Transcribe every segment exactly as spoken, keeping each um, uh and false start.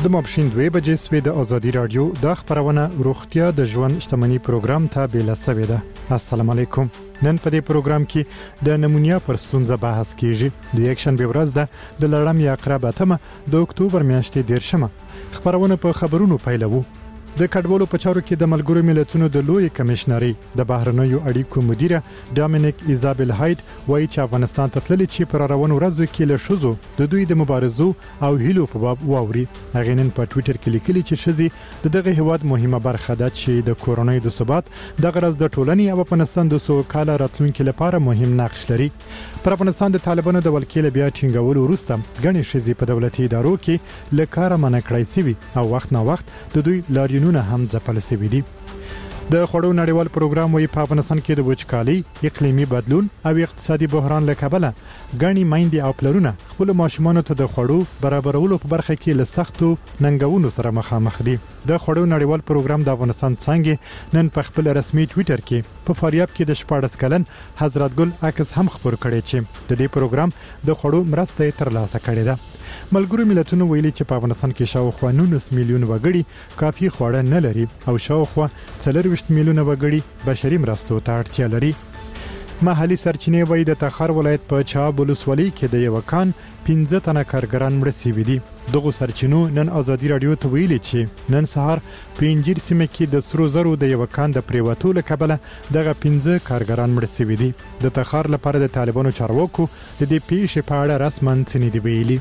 د ماپښین دوه بجې سوي د ازادي رادیو د خبرونه روغتیا د ژوند شتمنۍ پروګرام ته بیل سوي ده. السلام علیکم. نن په دې پروګرام کې د نمونیا پر ستونزه بحث کیږي. د یک شنبه ورځ ده د لړم یا عقرباتمه د اکتوبر میاشتې دیرشمه. خبرونه په خبرونو پیلوو. د کډوالو په چارو کې د ملګرو ملتونو د لوی کمشنري د بهرنیو اړیکو مدیره ډامینیک ایزابل هایت وایي چې افغانستان ته تللي چې پر روانو ورځو کې له شذو د دوی د مبارزو او هیلو په باب واوري. هغه نن په ټوئیټر کې لیکلي چې شذي د دغه هیواد مهمه برخه ده چې د کورونای د ثبات د غرض د ټولنې او افغانستان د سوکاله راتلونکو لپاره مهم نقش لري. پر افغانستان د طالبانو د ولکې بیا ټینګولو وروسته غني شذي په دولتي ادارو کې له کار منع کړی سوي او وخت نه وخت د دوی لاري نونه هم ځپل سوي دي. د خړو نړیوال پروګرام وی په افغانستان کې د وچکالي، اقلیمي بدلون او اقتصادي بحران له کبله غني مایندې او پلرونه خپل ماشومانو ته د خړو برابرولو په برخه کې له سختو ننګونو سره مخامخ دي. د خړو نړیوال پروګرام د افغانستان څنګه نن په خپل رسمي ټوئیټر کې په فاریاب کې د شپاړس کلن حضرت ګل عکس هم خبر کړی چې د دې پروګرام د خړو مرسته ترلاسه کړې ده. ملګرو ملتونو ویلي چې په افغانستان کې شاوخوا نولس میلیون وګړي کافي خواړه نه لري او شاوخوا څلورویشت میلیون وګړي بشري مرستو ته اړتیا لري. محلي سرچینې وایي د تخار ولایت په چاب ولسوالۍ کې د یو کان پنځه تنه کارګران مړ شوي دي. دغه سرچینو نن ازادي رادیو ته ویلي چې نن سهار په انجیر سیمه کې د سرو زرو د یو کان د پریواتو له کبله دغه پنځه کارګران مړ شوي دي. د تخار لپاره د طالبانو چارواکو د دې پیښې په اړه رسماً څه نه دی ویلي.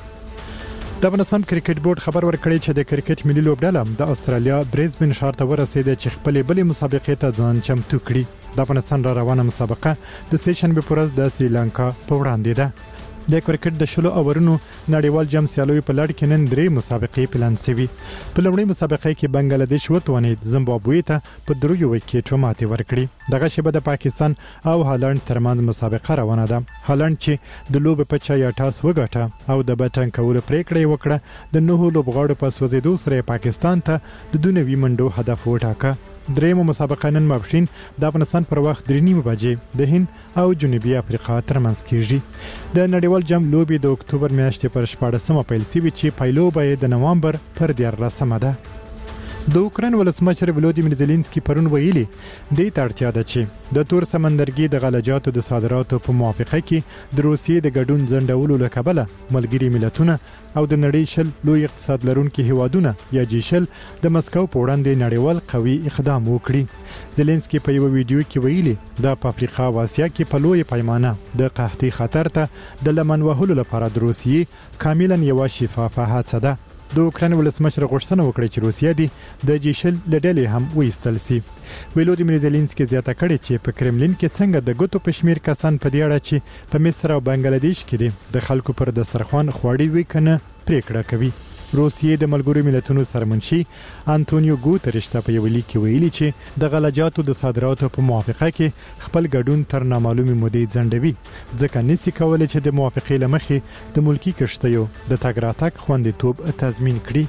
د افغانستان کرکټ بورډ خبر ورکړی چې د کرکټ ملي لوبډله د استرالیا بریزبن ښار ته ورسېده چې خپل بلې مسابقې ته ځان چمتو کړي. د افغانستان را روانه مسابقه د سه شنبه پر ورځ د سریلانکا په وړاندې ده. د کرکټ د شلو اورونو نړیوال جام سیالیو په لړ کې نن درې مسابقې پلان شوي. په لومړۍ مسابقه کې بنگلاديش وتوانید زیمبابوې ته په دریو وکټو ماتې ورکړي. دغه شیبه د پاکستان او هالند ترمنځ مسابقه روانه ده. هالند چې د لوب په چا یا ټاس وګټه او د بټن کولو پریکړه وکړه د نوو لوبغاړو په سوځېدو سره پاکستان ته د دونوي منډو هدف وټاکه. درېمه مسابقه نن ماپښین د افغانستان پر وخت درې نیمه بجې د هند او جنوبي افریقا ترمنځ کیږي. د نړیوال جام لوبي د اکتوبر میاشتې پر شپاړسمه پیل شوي چې پایلو به د نوامبر پر دیارلسمه ده. د اوکراین ولسمشر ولودیمیر زيلنسکي پرون ویلي د اړتیا ده چې د تور سمندرګي د غلجاتو د صادراتو په موافقه کې د روسیې د ګډون ځنډولو لکبله ملګري ملتونه او د نړۍ شل لوی اقتصاد لرونکي هیوادونه یا جی شل د مسکو په وړاندې نړیوال قوي اقدام وکړي. زيلنسکي په یو ویډیو کې ویلي د افریقا او اسیا کې په لوی پیمانه د قحطۍ خطر ته د لمن وهلو لپاره د روسیې کاملا یو شفافه هڅه ده. د اوکراین ولسمشر غوښتنه وکړه چې روسیا دی د جیشل لډلې هم وېستل سي. ولودیمیر زيلنسکي زیاته کړې چې په کرملین کې څنګه د ګوتو پشمیر کسان په دې اړه چې په مصر او بنگلاديش کې دي د خلکو پر دسترخوان خوړې وی کنه پریکړه کوي. روسیې د ملګرو ملتونو سرمنشي انټونیو ګوتریش ته په یو لیک کې ویلي چې د غلجاتو د صادراتو په موافقه کې خپل ګډون تر نامعلومه مودې ځنډوي ځکه نسي کولای چې د موافقې لمخې د ملکی کشتیو د تګ راتګ خوندیتوب تضمین کړي.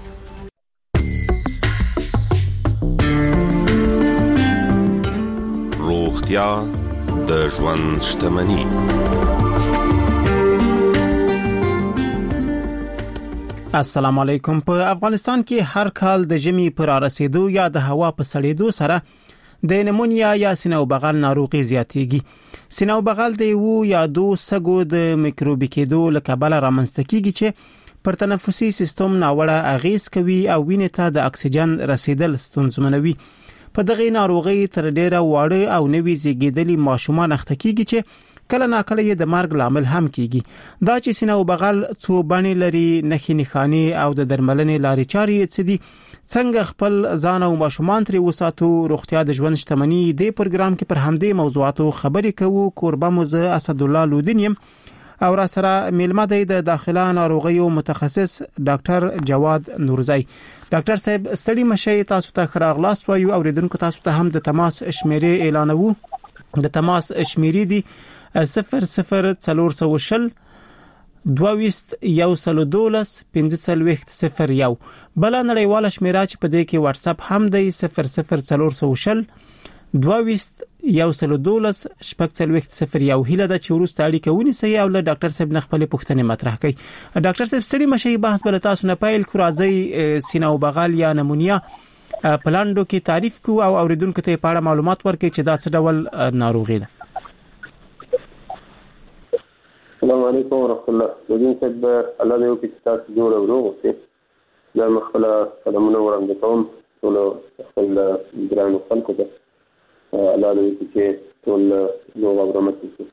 روغتیا د ژوند شتمني. السلام علیکم. په افغانستان کې هر کال د ژمي پر رسیدو یا د هوا په سړېدو سره د نمونیا یا سینه او بغل ناروغي زیاتېږي. سینه او بغل د یو یا دو سګو د میکروبي کېدو له کبله رامنځته کیږي چې پر تنفسي سیستم ناوړه اغیز کوي او وینې ته د اکسیجن رسیدل ستونزمنوي. په دغه ناروغي تر ډیره واړه او نوي زیږیدلي ماشومان اخته کیږي چې کله ناکله یې د مرګ لامل هم کیږي. دا چې سینه او بغل څو بڼې لري، نښې نښانې او د درملنې لارې چارې څه دي، څنګه خپل ځان او ماشومان ترې وساتو، روغتیا د ژوند شتمني دې پروګرام کې پر همدې موضوعاتو خبرې کوو. کوربه مو زه اسد الله لودین یم او را سره میلمه دی د داخله ناروغیو متخصص ډاکټر جواد نورزی. ډاکټر صاحب ستړي مشي، تاسو ته ښه راغلاست وایو. اوریدونکو تاسو ته هم د تماس شمیرې اعلانوو. د تماس شمیرې دی صفر صفر څلور سوه شل دوه ویشت یو سلو دولس پنځه څلوېښت صفر یو. بله نړیواله شمیره چې په دې کې واتس اپ هم دی صفر صفر څلور سوه شل دوه ویشت یو سل دولس شپږ څلوېښت صفر یو هیله د چورسته اړیکه ونیسي او له ډاکټر صاحب نه خپل پوښتنې مطرح کړي. ډاکټر صاحب ستړي مشي بحث بل تاسو نه پایل کو راځي سینه او بغل یا نمونیا پلاندو کې تعریف کو او اوریدونکو ته په اړه معلومات ورکړي چې دا څه ډول ناروغي ده. السلام علیکم ورحمۃ اللہ. دین صاحب الله دې وکړي چې تاسو جوړ او روغ اوسئ. دا مخله قدمونه وړاندې کوم ټول خپل ګران خلکو ته الله دې وکړي چې ټول روغ او رحمت وشي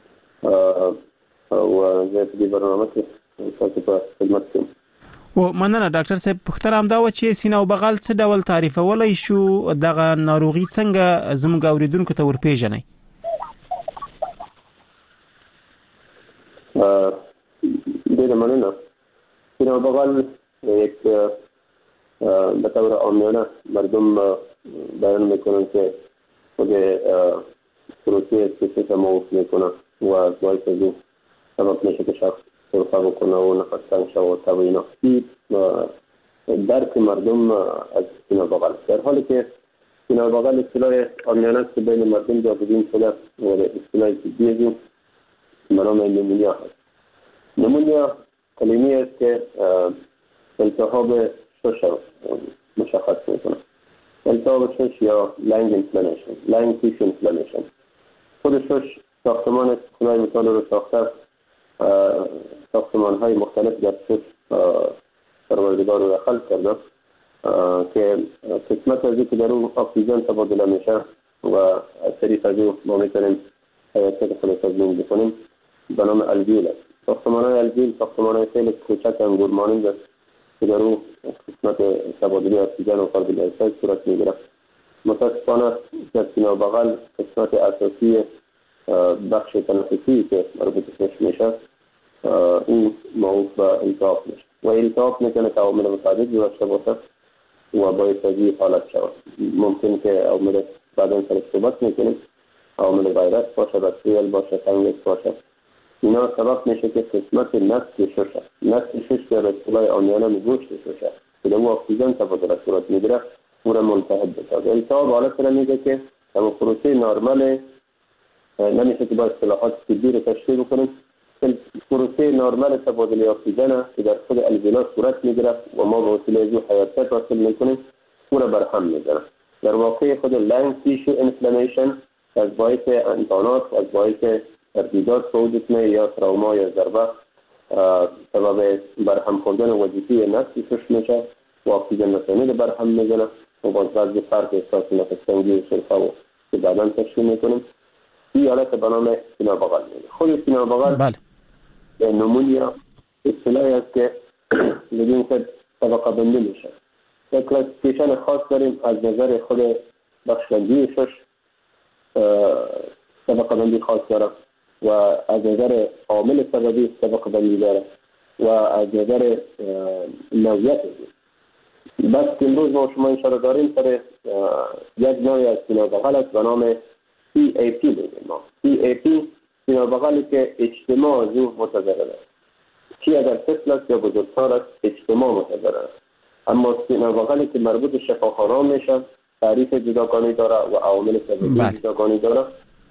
او زه دې برنامه کې تاسو په خدمت کې. او مننه ډاکټر صاحب. پوښتنه هم دا و چې سینه او بغل څه ډول تعریفولای شو دغه ناروغي څنګه زموږ اوریدونکو ته ورپېژنئ؟ ډېره مننه. سینه و بغل یک به طور عامیانه مردم بیان میکنن که خود پروسه استفاده تموم میکنه و باعث از این سبب میشه که شخص سرفه بکنه و نفس تنگ شد و تب اینا. این درک مردم از سینه و بغل، در حالی که سینه و بغل اصطلاح عامیانه است که بین مردم جایگزین شده و اصطلاح طبی به نام نمونیا هست. نمونیا کلمه‌ای است که التهاب شش مشخص میکنه. التهاب شش یا لنگ اینفلامیشن، لنگ تیش اینفلامیشن. خود شش ساختمان خونه‌های مطالعه رو ساخته، ساختمان های مختلف در شش پروردگار رو خلق کرده که قسمت از این که در اون اکسیژن تبادله میشه و از طریق از اون ما میتونیم حیاتیت خود تضمین بکنیم به نام الویول است. ساختمان های الویول ساختمان های خیلی کوچک انگور مانند است که در اون قسمت تبادله اکسیژن و کاربن دی اکساید صورت میگیره. متاسفانه در سینه و بغل قسمت اساسی بخش تنفسی که مربوط بهش میشه این موضوع به التهاب میشه و التهاب میتونه که عوامل متعدد داشته باشه و باعث از این حالت شود. ممکن که عوامل بعدا سر صحبت میکنیم، عوامل ویروس باشه، بکتریل باشه، فنگس باشه. اینا سبب میشه که قسمت نسل شش نسل شش در اصطلاح عامیانه میگوشت شش که در او اکسیژن تبادله صورت میگیره او را ملتهب بسازه. التهاب حالت را میگه که اما پروسه نرمال نمیشه که با اصطلاحات طبی رو تشریح بکنیم. پروسه نرمال تبادله اکسیژن که در خود الویولا صورت میگیره و ما به وسیله از او حیاتیت حاصل میکنیم او را برهم میزنه. در واقع خود لنگ تیشو انفلامیشن از باعث انتانات، از باعث تردیدات به وجود میاد یا تروما یا ضربه سبب برهم خوردن وظیفی نفسی شش میشه و اکسیژن رسانی رو برهم میزنه و باز بعضی فرق احساس نفس تنگی و سرفه و که بعدا تشریح میکنیم. این حالت به نام سینه و بغل میده. خود سینه و بغل بله نمونیا اصطلاحی است که بدون که طبقه بندی میشه. یک کلاسیفیکیشن خاص داریم از نظر خود بخشبندی شش طبقه بندی خاص داره و از نظر عامل سببی طبقه بندی داره و از نظر نوعیت بس امروز ما شما انشاءالله داریم سر یک نوعی از سینه و بغل است به نام سی ای پی بگیم ما. سی ای پی سینه و بغلی که اجتماع از او متضرر است. چی اگر طفل است یا بزرگسال است اجتماع متضرر است. اما سینه و بغلی که مربوط به شفاخواران میشه تعریف جداگانه داره و عوامل سببی جداگانه داره.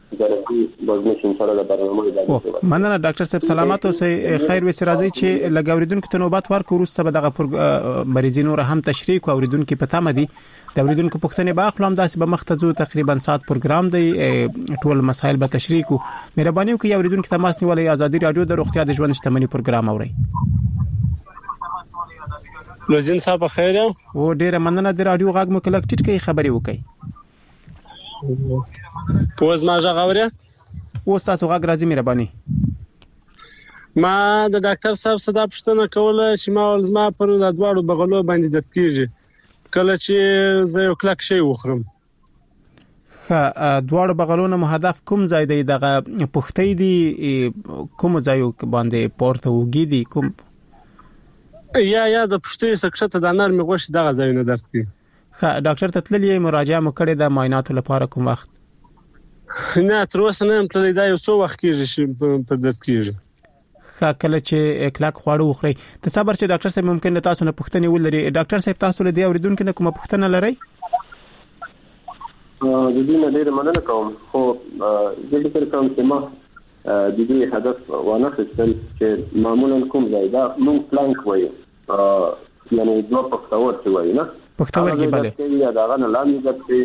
مننه ډاکټر صاحب سلامات اوسئ. خیر وي راځي چې لګوریدونکو ته نوبت ورکو وروسته به دغه مریضینو را هم تشریح کو اوریدونکو په تمه دي د اوریدونکو پوښتنې به خپل هم داسې به مختزو تقریبا ساعت پروګرام دی ټول مسایل به تشریح کو. مهرباني وکړئ اوریدونکو تماس نیولې ازادي رادیو د روغتیا د ژوند شتمنۍ پروګرام اوري. لوزین صاحب خیر او ډیره مننه د رادیو غږ مو کلک ټیټ کې خبري وکړي. پوز ما ژغوریا او تاسو غږ راځي مهرباني. ما د ډاکټر صاحب صدا پښتنه کوله چې ما ول ما پر د دواړو بغلو باندې درد کیږي کله چې زه یو کلک شی وخورم. ها دواړو بغلونو مهدف کوم ځای دی دغه پختې دی کوم ځای باندې پورته وګی دی کوم یا یا د پښتې سکشته د نرمي غوښ دغه ځای نه درد کوي. ها ډاکټر ته تللی مراجعه مو کړې د معایناتو لپاره کوم وخت؟ نه تر اوسه نه تللی دا یو څو وخت کېږي چې په درد کېږي. ښه کله چې کلک خواړه وخورئ ته صبر چې ډاکټر صاحب ممکن تاسو نه پوښتنه ولري. ډاکټر صاحب تاسو له دې اوریدونکو نه کومه پوښتنه لرئ؟ د دې نه ډېر مننه کوم خو زه فکر کوم چې ما د دې هدف ونه خستل چې معمولا کوم ځای دا مونږ پلانک وایو یعنی دوه پښتور چې وایي نه پښتور کې bale یا دا غن لاندې ځکه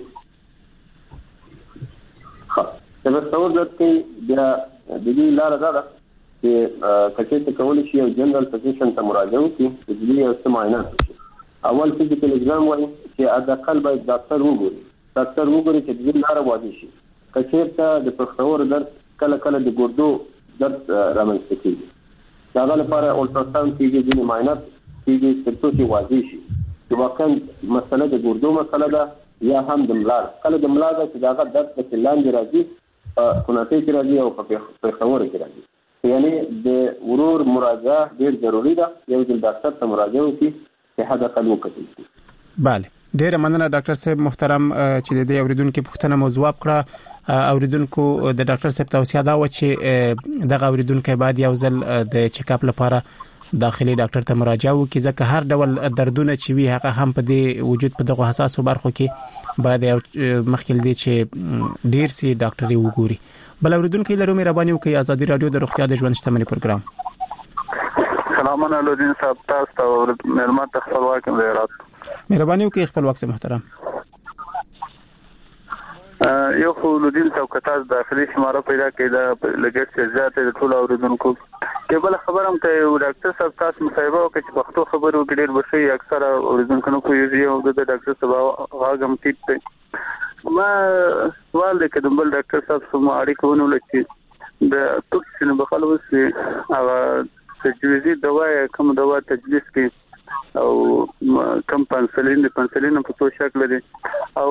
ها دا پښتور ځکه بیا د دې لار دا ده چې کچې ته کول شي یو جنرال فزیشن ته مراجعه وکړي د دې یو څه معاینات وشي اول فزیکل ایگزام وایي چې اځکل باید ډاکټر وګوري ډاکټر وګوري چې د دې لار واضح شي کچې ته د پښتور درد کله کله د ګردو درد رامنځته کیږي دا غل لپاره الټراساوند کیږي د معاینات کیږي چې څه واضح شي چې واقعا مسله د ګردو مسله ده یا هم د ملا کله د ملا د دغه درد په لاندې راځي کوناټي کې راځي او په پښتور کې راځي یعنی د ورور مراجعه ډیر ضروری ده یو ځل ډاکټر ته مراجعه وکړي چې حدا قلو کوي bale ډیر مننه ډاکټر صاحب محترم چې د اوریدونکو پوښتنه مو ځواب کړه اوریدونکو د ډاکټر صاحب توصیه دا و چې دغه اوریدونکو بعد یو ځل د چیک اپ لپاره داخلي ډاکټر ته مراجعه وکړي ځکه هر ډول دردونه چې وي هغه هم په دې وجود په دغه حساسو برخو کې باید مخکې دي چې ډیر سي ډاکټري وګوري بل اوریدونکو لرو مهرباني وکړئ ازادي رادیو د روغتیا د ژوند شتمنۍ پروګرام سلامونه لودین صاحب تاسو ته مهرباني خپلواک مهرات مهرباني وکړئ خپلواک سه محترم یو خو لودین صاحب کتاز داخلي شماره پیدا کړه لګښت زیات د ټول اوریدونکو کې بل خبرم ته ډاکټر صاحب تاسو مصاحبه وکړي چې پښتو خبرو کې ډېر بشي اکثره اوریدونکو نو کوي یو د ډاکټر صاحب هغه ټیټ دی ما سوال دی کله بل ډاکټر صاحب سم اړیکه ونه لکه د توکسین بخلو سي هغه تجویزي دوا کوم دوا تجویز کی او کم پنسلین د پنسلین په څو شکل دي او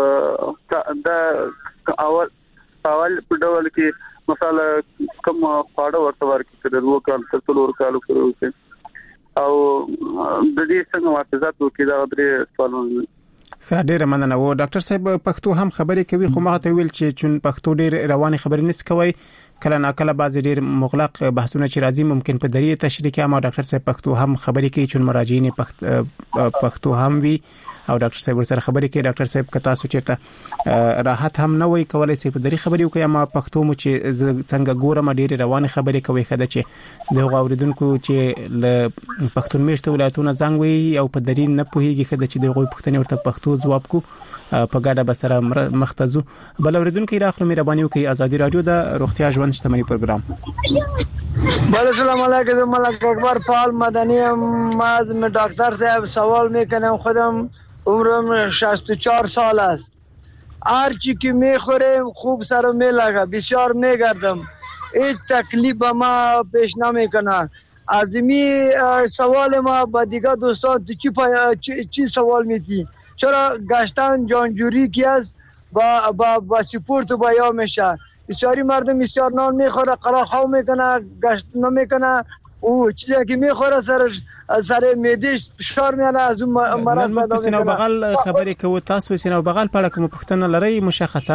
دا اول اول په ډول کې مثلا کوم پاړه ورته ورکړي د وو کال تر څلور کالو پورې او د دې څنګه واقعات وکړي دا درې سوالونه ډیر مننه و ډاکټر صاحب پښتو هم خبرې کوي خو ما ته ویل چې چون پښتو ډیر رواني خبرې نس کوي کله ناکله بعض ډیر مغلق بحثونه چې راځي ممکن په دری تشریح کې ما ډاکټر صاحب پښتو هم خبرې کوي چون مراجعین پښتو هم وي او ډاکټر صاحب سره خبرې کوي ډاکټر صاحب کتا سوچته راحت هم نه وي کولای شي په دری خبرې کوي ما پښتو مو چې څنګه ګورم ډیر رواني خبرې کوي خدای چې د غوړیدونکو چې ل پښتون میشته ولایتونه زنګ وي او په دری نه پوهیږي خدای چې د غوي پښتنې ورته پښتو ځواب کو په ګډه بسره مختزو بل اوریدونکو راخلو مهرباني وکړئ ازادي رادیو د روغتیا ژوند شتمنۍ پروګرام بله السلام علیکم ملک اکبر فعال مدنی از دکتر صاحب سوال میکنم خودم عمرم شصت و چهار سال است هر چی که میخورم خوب سرم میلگه بسیار میگردم هیچ تکلیف به ما پیش نمیکنه از می سوال ما با دیگه دوستان چی, چی, چی سوال میتی چرا گشتن جانجوری کی است با با با سپورت و بیا میشه بسیاری مردم بسیار نان میخوره قرا خو میکنه گشت نمیکنه او چیزی که میخوره سرش سر معدهش فشار میاره از اون مرض پیدا میکنه سینو بغل خبرې کوي تاسو سینو بغل په اړه کوم پوښتنه لرئ مشخصا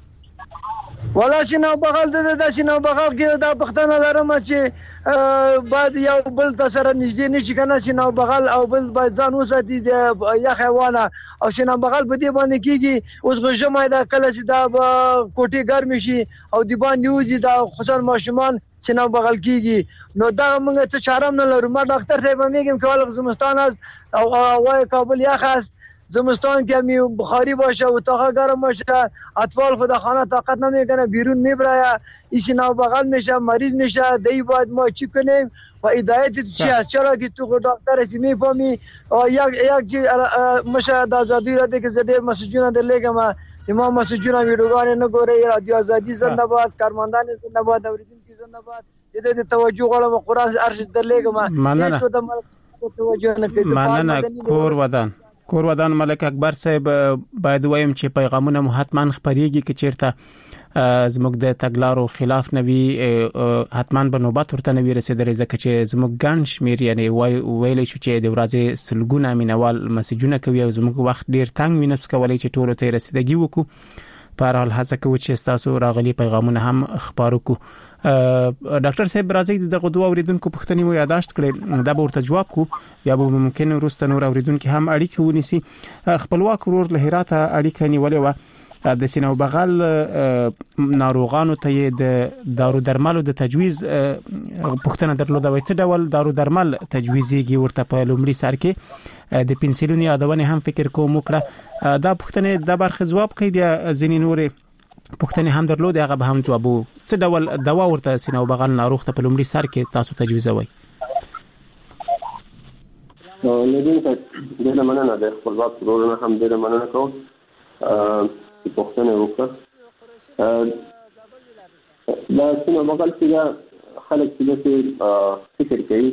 ولا سینو بغل د سینو بغل کې دا پوښتنه لرم چې بعد یو بل تاسو نږدې نشي کنه سینو بغل او بل باید ځان وساتي د یا حیوانه او سینو بغل په دې باندې کیږي اوس غوښمه دا کله چې دا کوټي ګرم شي او دی باندې وځي دا خصوصا ماشومان سینو بغل کیږي نو دا موږ څه چاره نه لرو ما ډاکټر صاحب میگم که ولې زمستان است او وای کابل یخ است زمستان که می بخاری باشه و اتاق گرم باشه اطفال خود خانه طاقت نمیکنه بیرون میبره ایسی نو بغل میشه مریض میشه دی باید ما چی کنیم و هدایت چی است چرا که تو دکتر اسی میفهمی یک یک چی مشه د آزادی را ده که زده مسجونه در لگم امام مسجونه ویډیوګان نه ګوري رادیو ازادي زنده باد کارمندان زنده باد اوریدونکو زنده باد دې د توجه غواړم قرآن ارشد در لګم مننه مننه کور ودان کور ودان ملک اکبر صاحب باید وایم چې پیغامونه مو حتمان خبريږي چې چیرته زموږ د تګلارو خلاف نوي حتما به نوبت ورته نوي رسیدلې ځکه چې زموږ ګڼ شمیر یعنی ویل شو چې د ورځې سلګونه مینوال مسجونه کوي او زموږ وخت ډیر تنگ وینځ کولای چې ټولو ته رسیدګي وکړو په هر حال هڅه کوو چې تاسو راغلي پیغامونه هم خبرو کو ډاکټر صاحب راځي دغه دوه اوریدونکو پوښتنې مو یاداشت کړې دا به ورته جواب کو یا به ممکن وروسته نور اوریدونکو هم اړیکه ونیسي خپلواک ورور له هراته اړیکه نیولې و د سینه او بغل ناروغانو ته د دارو درملو د تجویز پوښتنه درلوده وای څه ډول دارو درمل تجویزيږي ورته په لومړي سر کې د پنسلین یادونه هم فکر کوم وکړه دا پوښتنه د برخه جواب کوي بیا ځینې نورې پوښتنه هم درلوده هغه به هم جوابو څه ډول دوا ورته سینه او بغل ناروغ ته په لومړي سر کې تاسو تجویزوي نو لدین ته د مننه د خپلواک پروګرام هم ډیره مننه کوم چې پوښتنه وکړه دا سینه او بغل چې خلک چې فکر کوي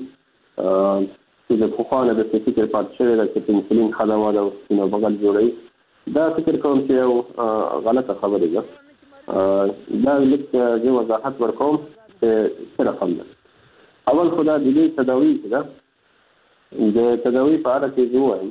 چې د خوانه د فکر پات شوی د پنسلین خدوا د سینه او بغل جوړي دا فکر کوم چې یو غلطه خبره ده دا لیک یو وضاحت ورکوم چې څه رقم ده اول خدا د دې تداوی ده د تداوی په اړه کې جوړ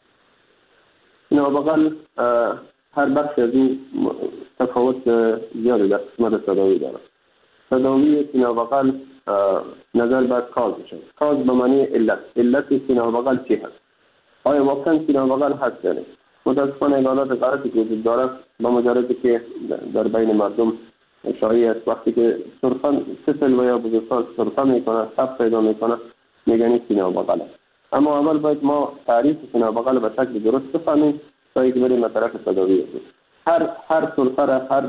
نو بغل هر بخش یې تفاوت زیاده ده مده تداوی داره تداوی سینه و بغل نظر بر کاز بشه کاز به معنی علت علت سینه و بغل چی هست آیا واقعا سینه و بغل هست یعنی متاسفانه اعلانات غلطی که وجود داره با مجردی که در بین مردم شایع است وقتی که سرطان سفل و یا بزرگسال سرطان میکنه تب پیدا میکنه میگن سینه و بغل اما اول باید ما تعریف سینه و بغل به شکل درست بفهمیم تا یک بریم طرف تداوی هر هر سلطه هر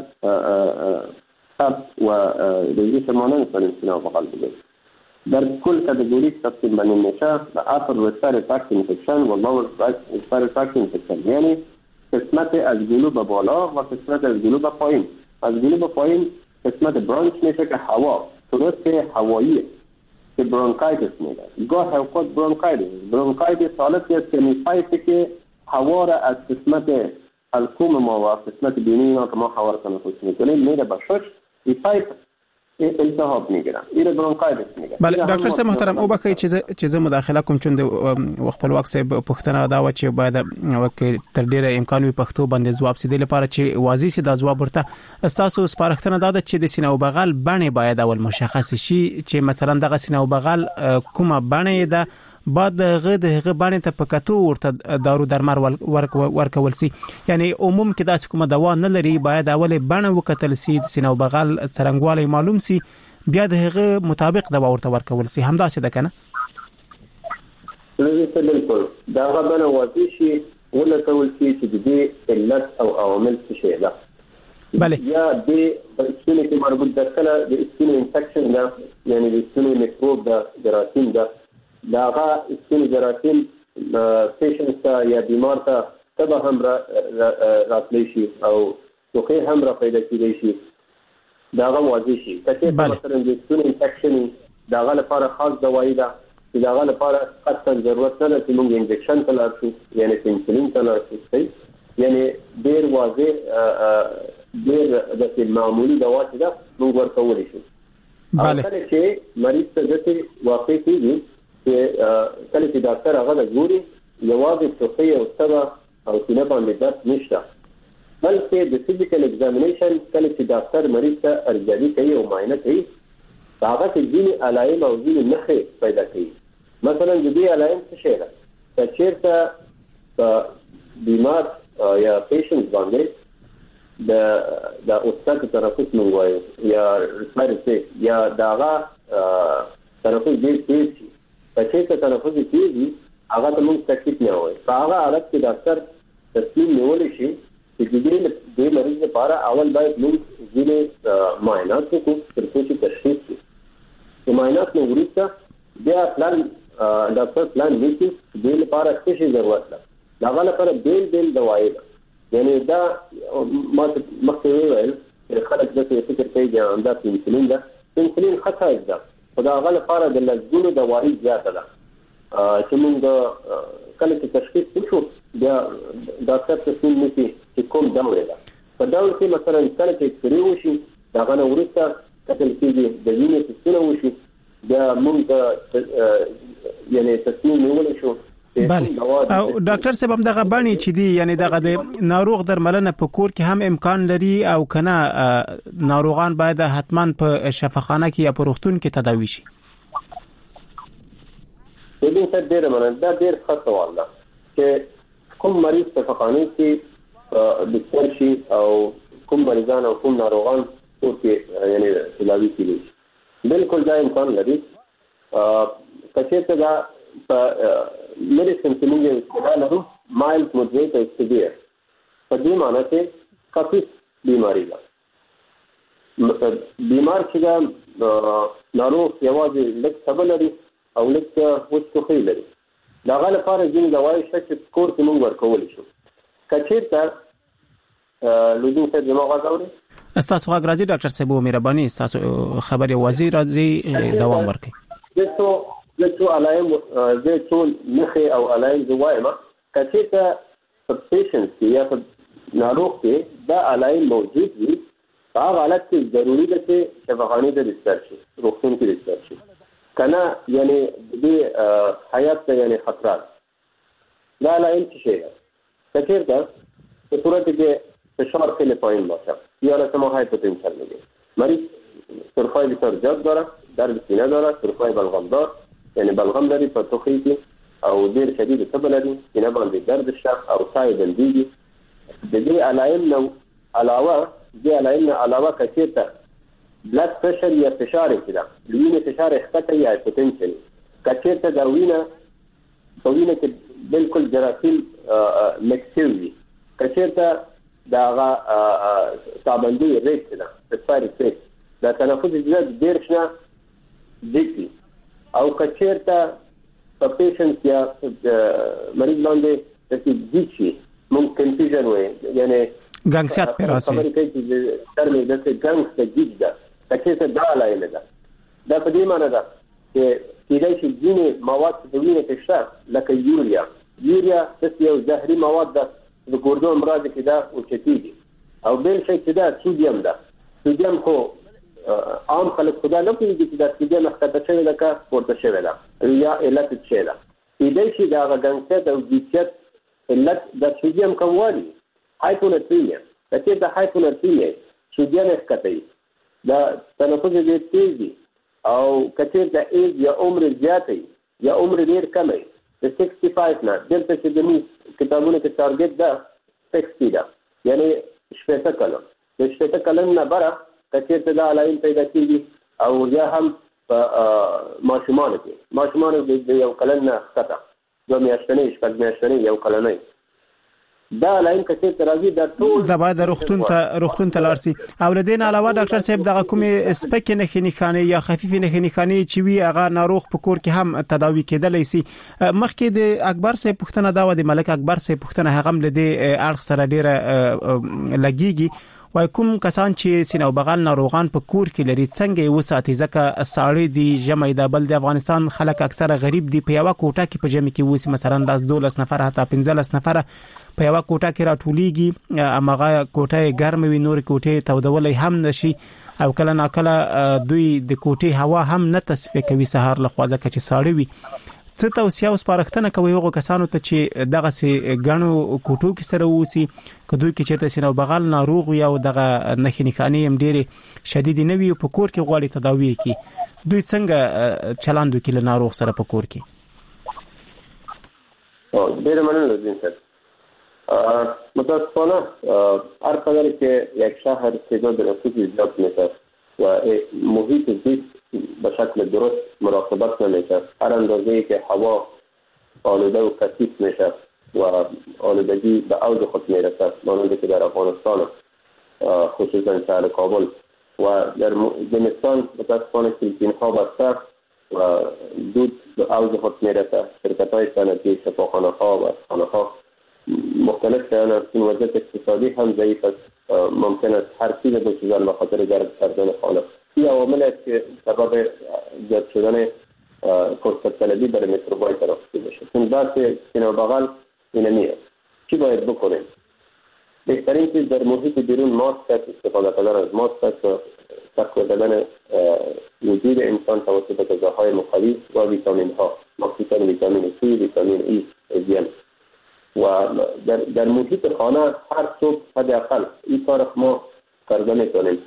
تب و ریزش ما نمیتونیم سینه و بغل بگیم در کل کاتگوری تقسیم بندی میشه به upper respiratory infection و lower respiratory infection یعنی قسمت از گلو به بالا و قسمت از گلو به پایین از گلو به پایین قسمت برانچ میشه که هوا ترست هواییه که برونکایتس میگه گاه اوقات برونکایتس برونکایتس حالتی است که میفایته که هوا را از قسمت الکوم ما و قسمت بینی ما که ما هوا را تنفس میکنیم میره به شش میفایت التهاب میگیرن این برونکایتس میگه بله ډاکټر صاحب محترم او بخی چې چې زه مداخله کوم چې د خپلواک صاحب پوښتنه دا و چې باید وکړ تر ډیره امکان وي پښتو باندې جواب سي د لپاره چې واضح سي دا جواب ورته تاسو سپارښتنه دا ده چې د سینه او بغل بڼه باید اول مشخص شي چې مثلا دغه سینه او بغل کومه بڼه ده بعد غد هغه باندې ته پکاتو ورته دارو درمل ورکول سي یعنی عموم کې دا کومه دوا نه لري باید اول باندې وکتل سي سینه او بغل څرنګواله معلوم سي بیا د هغه مطابق دوا ورته ورکول سي همدا څه ده کنه بالکل دا غوډه واضح شي ولا کول سي چې د علت او عوامل څه شي ده بله یا د سینې کې مربوط ده کله د سینې انفیکشن ده یعنی د سینې میکروب ده جراثیم ده داغه سینې جراثیم پیشنټ ته یا بیمار ته تبه هم راتلی شي او توخی هم را پیدا کیږي شي داغه واضح شي کله مثلا د سینې انفیکشن داغه لپاره خاص دوايي ده چې داغه لپاره قطعا ضرورت نه ده چې موږ انجکشن تلار شو یعنی پنسلین تلار شو یعنی ډیر واضح ډیر د معمولی دوا چې ده موږ ورکولی شو بله کله چې مریض ته د واقع کیږي چې کله چې ډاکټر هغه د ګوري یوازې توخی او تبه او سینه باندې درد نشته بلکې د فزیکل ایگزامینیشن کله چې ډاکټر مریض ته ارزیابي کوي او معاینه کوي هغه کې ځینې علائم او ځینې نښې پیدا کوي مثلا د دې علائم څه شی ده چې چېرته بیمار یا پیشنټ باندې د د اوسط تنفس موږ وایو یا ریسپیریټری یا داغه تنفس ډېر تیز شي چې څه تنفس کیږي هغه ته موږ تکلیف نه وایي په هغه حالت کې ډاکټر تصمیم نیولی شي چې د دې د مریض لپاره اول باید موږ ځینې معاینات وکړو تر څو چې تشخیص کړو د معاینات نه وروسته بیا پلان ډاکټر پلان لیکي د دې لپاره څه شی ضرورت ده د هغه لپاره بیل بیل دوايي ده یعنی دا ما مخکې ویل چې خلک د فکر کوي چې دا پنسلین ده پنسلین خطا ده خو د هغه لپاره د لږونو دوايي زیاته ده چې موږ کله چې تشخیص وکړو بیا ډاکټر تصمیم نیسي چې کوم ډول ده په ډول کې مثلا کله چې اکسرې وشي د هغه نه وروسته کتل کېږي د وینې ټسټونه وشي بیا موږ یعنی تصمیم نیولی شو بله او ډاکټر صاحب هم دغه باندې چې دی یعنی دغه د ناروغ درملنه په کور کې هم امکان لري او کنه ناروغان باید حتما په شفاخانه کې یا په روغتون کې تداوي شي د دې څه ډېر مننه دا ډېر ښه سوال ده چې کوم مریض شفاخانه کې بستر شي او کوم مریضان او کوم ناروغان ورته یعنی تداوی کیږي بالکل دا امکان لري کچېته دا په میډیسن کې موږ استعمال لرو مایلډ مودریټ او سیویر په دې معنی چې کافي بیماری ده بیمار چې دا ناروغ یوازې لږ تبه لري او لږ وچکوخي لري دا غل لپاره ځینې دوايي چې کور کې موږ ورکول شو کچېته لوجو ته جمع غواړي استاسو غږ راځي ډاکټر صاحب مهرباني استاسو خبري وزیر راځي دوام ورکړي زه څو زه څو علایم زه څو نخي او علایم زوایم کچېته پیشنټ کې یا ناروغ کې دا علایم موجود وي هغه حالت کې ضروری ده چې شفاخانه ته ډسچارج شي روغتون کې ډسچارج شي کنه یعنی د حیات ته یعنی خطرات دا لاین څه شي کچېرته په صورت کې فشار کې پایین باشه یا له سمه هایپوتنشن لري مریض سرفای بسیار زیاد داره درد سینه داره سرفای بلغم دار یعنی بلغم لري په توخی کې او ډیر شدید تب لري سینه باندې درد شته او سای بنديږي د دې علایم نو علاوه د علایم علاوه کچېرته بلاد پرشر یا فشار کېده وینې فشار ښکته یا هایپوتنشن کچېرته دا وینه په وینه کې بالکل جراثیم مکسل وي کچېرته دا هغه تابندي ریټ ده سپاری ریټ دا تنفس زیات ډیر شنه دي او کچېرته په پیشنټ یا مریض باندې چې دي ممکن کنفیوژن وي یعنی ګنګسیات پر راسي خبرې کوي چې ترمه د ګنګس د جګ ده کچېته دا لاین ده دا په دې معنی ده چې کېدای شي ځینې مواد د وینې کې شته لکه یوریا یوریا د یو زهري مواد ده د ګردو امراض کې دا او چتيږي او بل شي چې دا سودیم ده سودیم خو عام خلک خدا نه کوي چې دا سودیم ښکته شوی ده کا ورته شوی ده یا علت څه ده کېدای شي دا ګنګسیات او جګسیات علت د سودیم کموالي هایپوناتریمیا کچې د هایپوناتریمیا سودیم ښکته دا تنفس دې تیزي او کچې د ایج یا عمر زیاتې یا عمر ډیر کم دی د پنځه پنځه نه دلته چې د موږ کتابونو کې ټارګټ ده شپږ ده یعنی شپږ کلم د شپږ کلم نه بره کچې د علایم پیدا کیږي او یا هم په ماشومان کې ماشومان د یو کلن نه ښکته دوه میاشتنې شپږ میاشتنې یو کلنې دا لاین کچې ترازی د ټول د باید روغتون ته روغتون ته لارسي او لدین علاوه ډاکټر صاحب دغه کومې سپکې نه خني خانه یا خفيفه نه خني خانه چې وی هغه ناروغ په کور کې هم تداوي کېدلی سي مخکې د اکبر صاحب پښتنه دا و د ملک اکبر صاحب پښتنه هغه هم لدی اړخ سره ډیره لګيږي وای کوم کسان چې سینه او بغل ناروغان په کور کې لري څنګه یو ساتي ځکه ساړې دي جمعې د بل د افغانستان خلک اکثره غریب دي په یو کوټه کې په جمع کې وسی مثلا لاس دولس نفر حتی پنځلس نفر په یو کوټه کې راټولېږي امغه کوټه ګرم وي نور کوټه تودولې هم نشي او کله ناکله دوی د کوټه هوا هم نه تصفیه کوي سهار لخوا ځکه چې ساړې وي څه توصیه او سپارښتنه کوي هغه کسانو ته چې دغه سي غنو کوټو کې سره وسی کدوې کې چیرته سینه بغل ناروغ یا دغه نخنی خاني هم ډېری شدید نه وي په کور کې غواړي تداوی کی دوی څنګه چلاندو کې له ناروغ سره په کور کې او ډېر مننه دي سر متاسفانه هر کله چې یک شهر کې د رسوبي زیات نه و محیط زیست به شکل درست مراقبت نمیشه هر اندازه‌ای که هوا آلوده و کثیف میشه و آلودگی به اوج خود میرسه مانند که در افغانستان خصوصا شهر کابل و در زمستان متاسفانه کلین‌ها بسته و دود به اوج خود میرسه شرکت‌های صنعتی شفاخانه‌ها و خانه‌ها مختلف شدن این وضعیت اقتصادی هم ضعیف است ممکن است هر چیز بسازن به خاطر گرم کردن خانه این عوامل است که سبب زیاد شدن فرصت طلبی برای میکروب‌های تنفسی بشه چون بحث سینه و بغل اینمیه چی باید بکنیم بهترین چیز در محیط بیرون ماسک است استفاده کردن از ماسک است و تقویت دادن وجود انسان توسط غذاهای مقوی و ویتامین ها مخصوصا ویتامین سی ویتامین ای زیان و در, در محیط خانه هر صبح حداقل این کار ما کرده میتونیم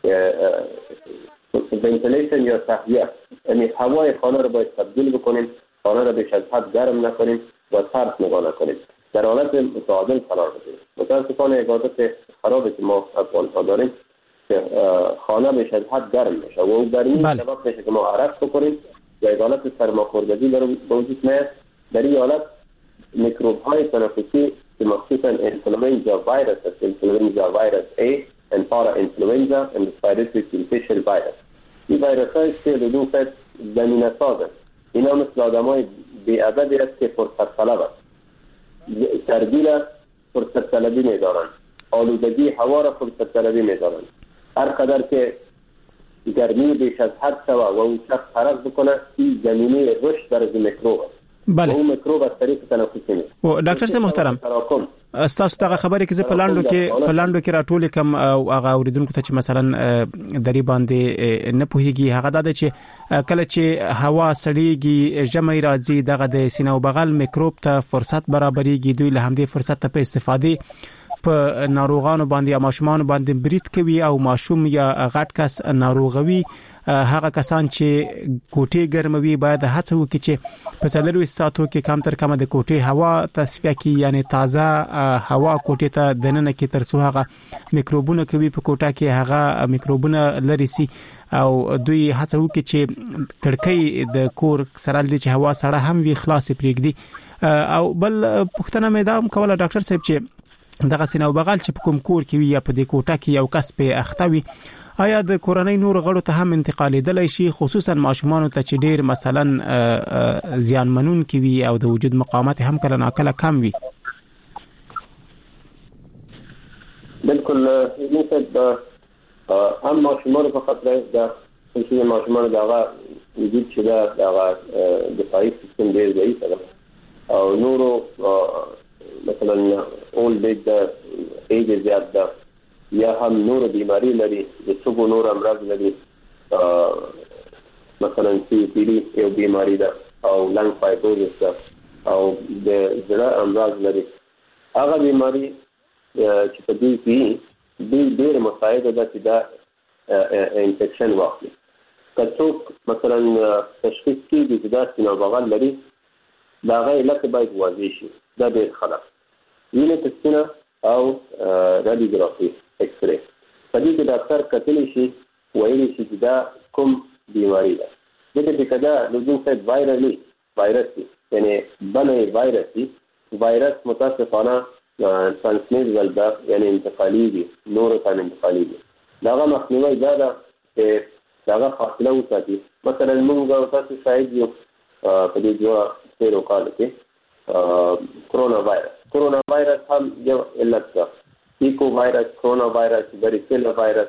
ونتیلیشن یا تهویه یعنی هوای خانه رو باید تبدیل بکنیم خانه رو بیش از حد گرم نکنیم و سرد نگاه نکنیم در حالت متعادل قرار بده. متاسفانه یک عادت خرابی که ما افغان‌ها داریم که خانه بیش از حد گرم میشه و اون گرمی سبب میشه که ما عرق بخوریم و یک حالت سرماخوردگی در وجود میاد. در این حالت میکروب های تنفسی که مخصوصا انفلوئنزا ویروس است، انفلوئنزا ویروس A and para influenza and respiratory syncytial virus. این ویروس های است که بدون شک زمینه سازند. اینا مثل آدم های بی‌عددی است که فرصت طلب است. سردی را فرصت طلبی می‌دارند، آلودگی هوا را فرصت طلبی می‌دارند. هر قدر که گرمی بیش از حد شود و اون شخص حرکت بکنه، این زمینه رشد در از میکروب است. بله. اون میکروب از طریق تنفسی میشه. او ډاکټر صاحب محترم، تاسو ته خبره کې زه په لاندو کې په لاندو کې راټول کوم او هغه اوریدونکو ته چې مثلا دری باندې نه پوهیږي هغه د چې کله چې هوا سړیږي ژمي راځي دغه د سینې او بغل میکروب ته فرصت برابرېږي، دوی له همدې فرصت ته په استفاده په ناروغانو باندې یا ماشومان باندې برید کوي او ماشوم یا غټ کس ناروغوي. هغه کسان چې کوټې ګرموي باید هڅه وکړي چې په څلورو ساعتو کې کم تر کم د کوټې هوا تصفیه کړي، یعنی تازه هوا کوټې ته دننه کې تر څو هغه میکروبونه کوي په کوټه کې هغه میکروبونه لري سي او دوی هڅه وکړي چې کړکۍ د کور سره د هوا سره هم وی خلاص پرېږدي. او بل پښتنه مې دا کوله ډاکټر صاحب چې دغه سینې او بغل چې په کوم کور کې وي یا په دې کوټه کې یو کس په اختوي، آیا د کورنۍ نور غړو ته هم انتقالېدلی شي، خصوصا ماشومان ته چې ډېر مثلا زیان منون کې وي او د وجود مقاومت هم کله ناکله کم وي؟ بالکل مثل هم ماشومان په خطر ده، چې ماشومان دغه وجود چې دغه دفاعي سیستم ډېر ضعیف ده او نورو مثلا اول بیگ ده، ایج زیاد ده یا هم نور بیماری لري، د څو نور امراض لري، مثلا سی پی ڈی یو بیماری ده او لنګ فایبروزس ده او د زړه امراض لري. هغه بیماری چې په دې کې د ډېر مساعده ده چې دا انفیکشن واخلي. که څوک مثلا تشخیص کیږي چې دا سینې بغل لري، دا غي علت باید واضح شي. دا ډېر خلک وینې تسکینه او رادیوګرافي ایکس ری په دې کې ډاکټر کتلی شي وایي چې دا کوم بیماری ده. دغه چې کدا لږه څه وایرالي وایرس دی، یعنی بلې وایرس دی. وایرس متاسفانه ترانسمیټبل ده، یعنی انتقالي دي، نور ته انتقالي دي. داغه مخنیوي دا ده چې داغه فاصله وساتي. مثلا موږ تاسو شاید یو په دې جوړه تیرو کال کې کرونا وایرس کرونا وایرس هم یو علت ده. ایکو وایرس، کرونا وایرس، بریسیلا وایرس،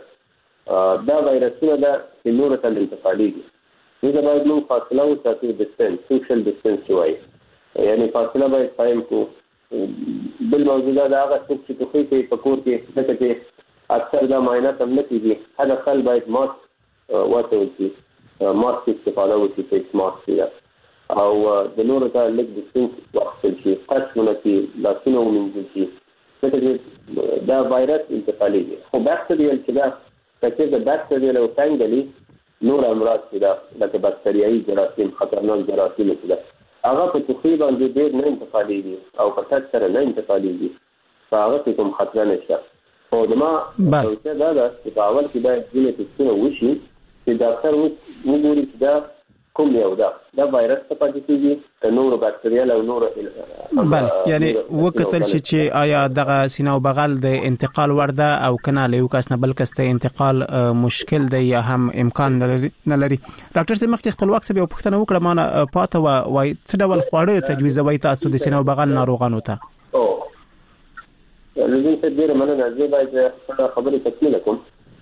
دا وایرسونه ده چې نور ته انتقالي دي. دا باید موږ فاصله وساتو، ډیسټنس، سوشل ډیسټنس وایي، یعنی فاصله باید قائم کو. بل موضوع دا هغه څه چې توخی کوي په کور کې، لکه چې اکثر دا معاینات هم نه کېږي، هغه خل باید ماسک واچول شي، ماسک استفاده وشي، فیس ماسک دی او د نورو ته لږ ډیسټنس واخیستل شي، ټچ ونه شي، لاسونه ومینځل شي، ځکه چې دا وایرس انتقالي دی. خو باکتریل چې دا که د باکتریل او فنګلي نور امراض چې دا لکه باکتریایي جراثیم، خطرناک جراثیم چې دا هغه په توخی باندې ډېر نه انتقالېږي او په ټچ سره نه انتقالېږي، په هغه کې کوم خطر نشته. خو زما توصیه دا ده چې په اول کې باید ځینې ټسټونه وشي چې ډاکټر وګوري چې دا کوم یو ده، دا وایرس څه پاتې کېږي، که نورو باکتریال او نورو. بله، یعنی وکتل شي چې آیا دغه سینه او بغل د انتقال وړ ده او کنه له یو کس نه بل کس ته انتقال مشکل دی یا هم امکان نه لري. ډاکټر صاحب مخکې خپلواک صاحب یو پوښتنه وکړه، ما نه پاته وای څه ډول خواړه تجویزوي تاسو د سینه او بغل ناروغانو ته؟ او لږه څه ډېر مننه، زه باید خبرې تکمیل کړم.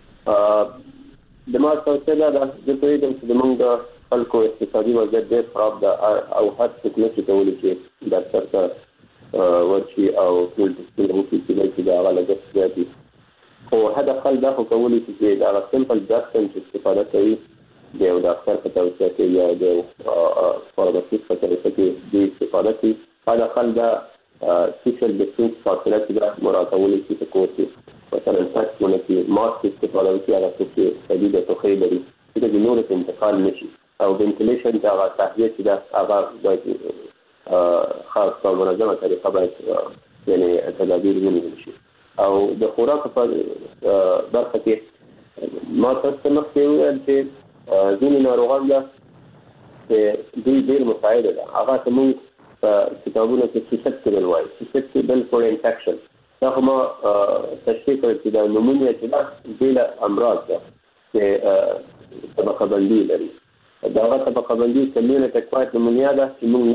د ما توصیه دا ده چې پوهېږم چې زموږ خلکو اقتصادي وضعیت ډېر خراب ده او هر څوک نشي کولی چې ډاکټر ته ورشي او ټول ټسټونه وکړي چې د هغه لګښت زیات وي. خو حداقل دا خو کولی شي چې د هغه سمپل ډاکټر چې استفاده کوي د یو ډاکټر په توصیه کې یا د یو فارماسیست په توصیه کې دوی استفاده کوي. حداقل دا سوشل ډسټنس فاصله چې دا مراعاتولی شي په کور کې، مثلا ټچ ونه کړي، ماسک استفاده وکړي، هغه څوک چې شدیده ټوخی لري چې د نورو ته انتقال نه شي، او وینټیلیشن دا هغه تهویه چې دا هغه باید خاص په منظمه طریقه باید یعنی تدابیر ونیول شي. او د خوراک په برخه کې ما تاسو مخکې ویل چې ځینې ناروغان ده چې دوی ډېر مساعده ده، هغه ته موږ په کتابونو کې سسپټیبل وایي، سسپټیبل فور انفیکشن. دا خو ما تشریح کړی چې دا نمونیا چې ده بېله امراض ده چې طبقه بندي لري. دا هغه طبقه بندي کمیونټ اکوایرډ نمونیا ده چې موږ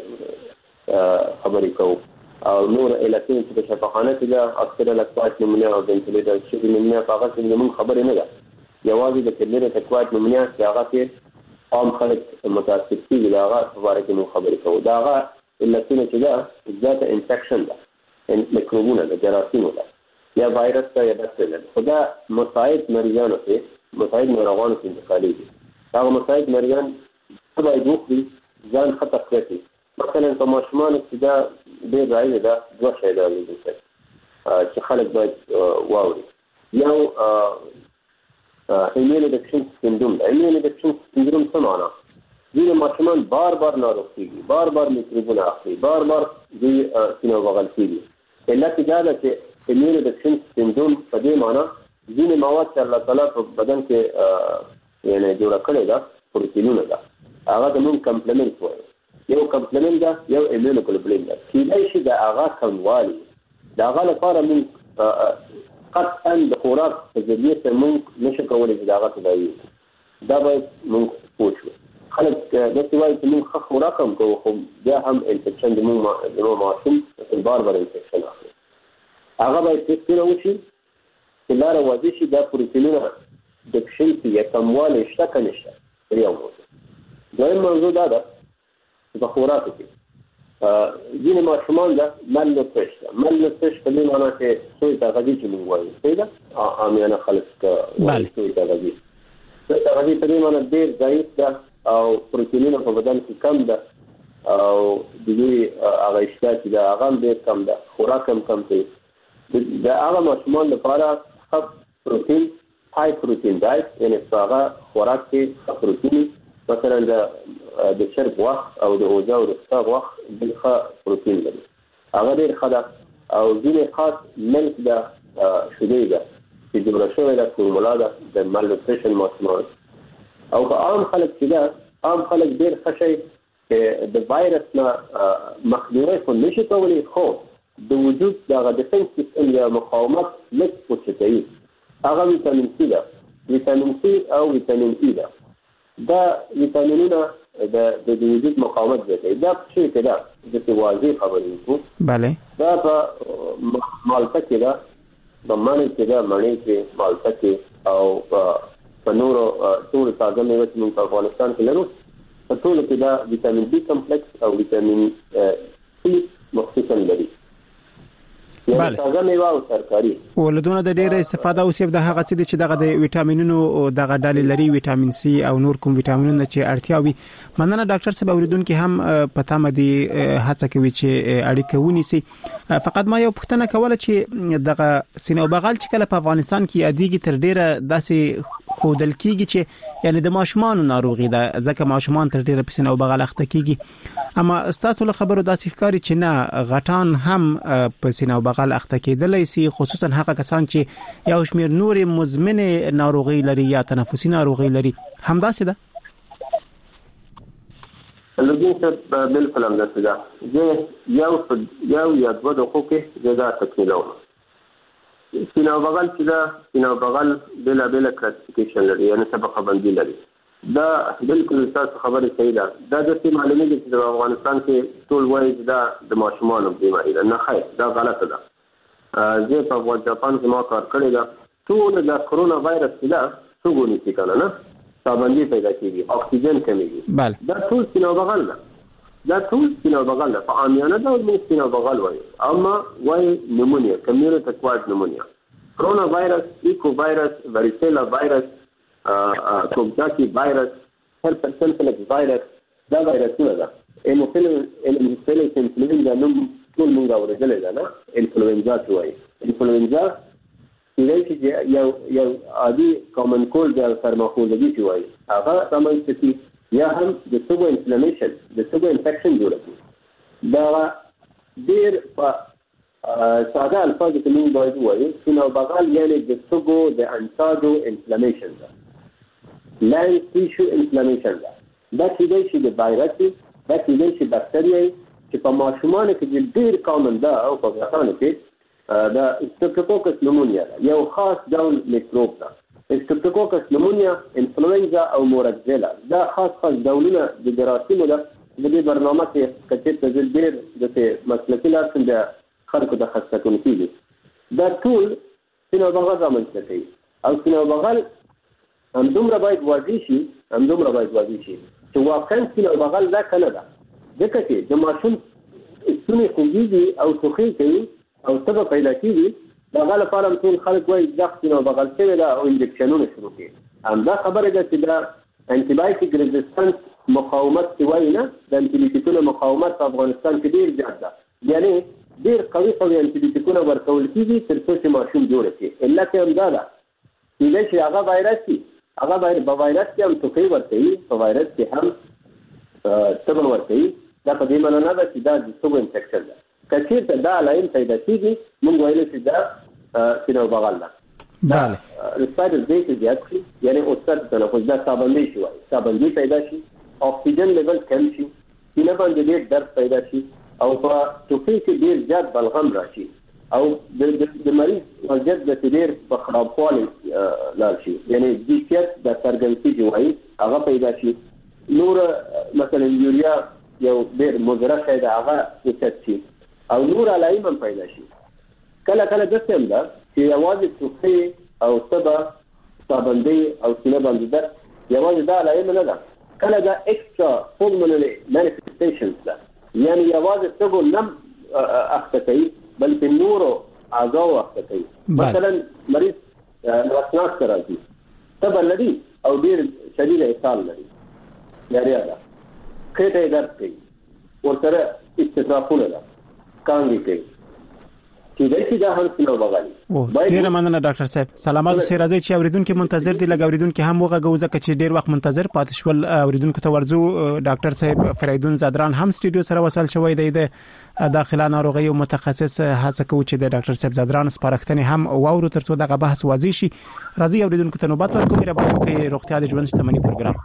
نن خبرې کوو. او نور علتونه چې په شفاخانه کې ده اکثره اکوایرډ نمونیا او وینټیلیټر شوي نمونیا په هغه کې موږ خبرې نه ده، یوازې د کمیونټ اکوایرډ نمونیا چې هغه کې عام خلک متاثر کیږي د هغه په باره کې موږ خبرې کوو. د هغه علتونه چې ده ذات انفیکشن ده، میکروبونه ده، جراثیمو ده، یا وایرس ده، یا بکتریا ده. خو دا مساعد مریضانو کې مساعد ناروغانو کې انتقالېږي. هغه مساعد مریضان څه باید وخوري ځان ښه تقویه کړي. مثلا په ماشومانو کې دا ډېر رایجه ده، دوه شی دا لیدل شوی چې خلک باید واوري. یو ایمیونو ډیفیشنسي سندروم ده. ایمیونو ډیفیشنسي سندروم څه معنا؟ ځینې ماشومان بار بار ناروغ کېږي، بار بار میکروبونه اخلي، بار بار دوی سینه بغل کېږي. علت دا ده چې ایمیونو ډیفیشنسي سندروم په دې معنا ځینې مواد چې الله تعالی په بدن کې یعنې جوړه کړې ده پروتینونه ده، هغه ته موږ کمپلیمنټ وایو. یو کمپلیمنټ ده، یو ایمیونو ګلوبولین ده. کیدای شي د هغه کموالي د هغه لپاره موږ قطعا د خوراک په ذریعه سره موږ نشو کولی چې د هغه تداوي وکړو. دا باید موږ پوه شو. خلک داسې وایي چې موږ ښه خوراک هم کوو، خو بیا هم انفیکشن د موږ ماشوم بار بار انفیکشن اخلي. هغه باید ټیسټ کړی وشي چې لاره واضح شي دا پروتینونه ډیفیشنسي یا کموالی شته که نشته. یو موضوع. دویم موضوع دا ده چې په خوراکو کې ځینې ماشومان ده مل نوتریش ده. مل نوتریش په دې معنا چې سوی تغذي چې موږ وایو صحیح ده، عامیانه خلک وایي سوی تغذي. سوی تغذي په دې معنا ډېر ضعیف ده او پروتینونه په بدن کې کم ده او د دوی هغه اشتها چې ده هغه هم ډېر کم ده، خوراک هم کم کوي. د هغه ماشومان لپاره ښه پروتین، های پروتین ډایټ، یعنې په هغه خوراک کې ښه پروتین، مثلا د چرګ وخت او د اوجه او د ستا وخت ډېر ښه پروتین لري، هغه ډېر ښه ده. او ځینې خاص ملک ده، شیدې ده چې جوړه شوې ده، فورمولا ده د مال نیوټریشن ماشومان. او که عام خلک چې ده، عام خلک ډېر ښه شی چې د وایرس نه مخنیوی خو نشي کولی، خو د وجود دغه ډیفنس سیستم یا مقاومت لږ پوښتې کوي. هغه ویټامین سی ده، ویټامین سی او ویټامین ای ده. دا ویټامینونه د د وجود مقاومت زیاتوي. دا څه کې ده چې واضح خبرې وکړو. بله دا په مالټه کې ده، په مڼې کې ده، مڼې کې، مالټه کې، او په نورو ټولو تازه مېوې چې موږ په افغانستان کې لرو په ټولو کې دا ویټامین بي کمپلیکس او ویټامین سی مخصوصا لري. بله تازه میوه او ترکاری ولودونه د ډیره استفاده او سیف د هغه څه چې دغه د ویټامینونو او دغه ډالې لري، ویټامین سی او نور کوم ویټامینونه چې اړتیا وي. مننه ډاکټر صاحب. اوریدونکو هم پته مدي هڅه کوي چې اړیکه ونیسي. فقط ما یو پوښتنه کوله چې دغه سینه بغل چې کله په افغانستان کې یادېږي تر ډیره داسې خودل کیږي چې یعنی د ماشومان ناروغي ده، ځکه ماشومان تر ډیره په سینه بغل اخته کیږي. اما تاسو له خبرو داسې ښکاري چې نه غټان هم په سینه بغل اخته کېدلای شي، خصوصا هغه کسان چې یو شمیر نور مزمن ناروغي لري یا تنفسي ناروغي لري. همداسې ده؟ لږ څه بالکل همداسې ده. زه یو یو یا دوه دقیقو کې زه دا تکمیلوم. سینه بغل چې ده، سینه بغل بېلا بېله کلاسیفیکیشن لري، یعنې طبقه بندي لري. دا بالکل تاسو خبرې صحیح ده. دا داسې معلومیږي چې د افغانستان کې ټول وایي چې دا د ماشومانو بیماري ده. نه خیر، دا غلطه ده. زه په افغان جاپان کې ما کار کړی ده. ټول د کرونا وایرس چې ده څوک ونیسي که نه نه سابندي پیدا کېږي، اکسیجن کمیږي. دا ټول سینه بغل ده، دا ټول سینه بغل ده. په عامیانه ډول موږ سینه بغل وایو، اما وایي نمونیا، کمیونټي اکوایرډ نمونیا. کرونا وایرس، ایکو وایرس، واریسیلا وایرس، کوکزاکی وایرس، هرپس وایرس، دا وایرسونه ده. انفلوئنزا انفلوئنزا نوم ټول موږ اورېدلی ده نه، انفلوئنزا څه وایي. انفلوئنزا کېدای شي چې یو یو عادي کامن کولډ یا سرماخوږګي چې وایي هغه رامنځته کړي، یا هم د سږو انفلمیشن، د سږو انفیکشن جوړه کړي. دا ډیر په ساده الفاظ کې موږ باید ووایو سینه بغل یعنی د سږو د انساجو انفلمیشن ده، لانګ ټیشو انفلمیشن ده. دا کېدای شي د وایرس وي، دا کېدای شي باکتریا وي چې په ماشومانو کې ډیر کامن ده او په غټانو کې دا سترپټوکوکس نمونیا ده، یو خاص ډول میکروب ده. سترپټوکوکس نمونیا، انفلوئنزا او مورکزیلا دا خاص خاص ډولونه د جراثیمو ده. د دې برنامه کې کچې ته ډېر د مسلکي لاسن د خلکو د خاصه کوونکي دا ټول سینه بغل رامنځته کوي او سینه بغل هم دومره باید واضح شي هم دومره باید واضح شي چې واقعا سینه بغل دا کنه ده، ځکه چې د ماشوم ستونی خوږیږي او ټوخی کوي او تبه پیدا کېږي. دغه لپاره هم ټول خلک وایي دا سینه بغل شوی ده او انجکشنونه شروع کوي. همدا خبره ده چې دا انټي بایوټیک ریزسټنس مقاومت چې وایي نه، د انټي بیوټیکونو مقاومت په افغانستان کې ډېر زیات ده، یعنی ډېر قوي قوي انټي بیوټیکونه ورکول کېږي تر څو چې ماشوم جوړ شي. علت یې همدا ده کېدای شي هغه وایرس وي، هغه په وایرس کې هم ټوخی ورکوي، په وایرس کې هم تبه ورکوي. دا په دې معنی نه ده چې دا د سږو انفیکشن ده. که چېرته دا علایم پیدا کېږي موږ ویلی چې دا سینه بغل ده. بله رسپایرل ریټ زیات شي، یعنی اوسط تنفس دا سابندۍ شي وایي، سابندۍ پیدا شي، اکسیجن لیول کم شي، سینه باندې ډېر درد پیدا شي او په ټوخي کې ډېر زیات بلغم راشي او د مریض وضعیت د ډېر په خرابوالي لاړ شي، یعنی جیسیت د سرګنسي چې وایي هغه پیدا شي. نور مثلا یوریا یو ډېر مضره شی ده هغه اوچت شي او نور علایم هم پیدا شي. کله کله داسې هم ده چې یوازې ټوخی او تبه، سابندۍ او سینه باندې درد یوازې دا علایم نه ده، کله دا اکسترا پولمونري مانیفیسټیشنز ده، یعنی یوازې سږو نم اخته کوي بلکې نورو اعضاو اخته کوي. مثلا مریض ناسناس ته راځي، تبه لري او ډېر شدید اسهال لري، ډایریا ده، خېټه یې درد کوي، ورسره استفراقونه ده، کانګې کوي، کېدای شي دا هم سینه بغل. ډېره مننه ډاکټر صاحب. سلامات اوسئ. راځئ چې اورېدونکي منتظر دي، لږ اورېدونکي هم وغږوو ځکه چې ډېر وخت منتظر پاتې شول. اورېدونکو ته ورځو. ډاکټر صاحب فریدون زادران هم سټوډیو سره وصل شوی دی، د داخله ناروغي او متخصص. هڅه کوو چې د ډاکټر صاحب زادران سپارښتنې هم واورو ترڅو دغه بحث واضح شي. راځئ اورېدونکو ته نوبت ورکوو. مهرباني وکړئ. روغتیا د ژوند شتمني پروګرام.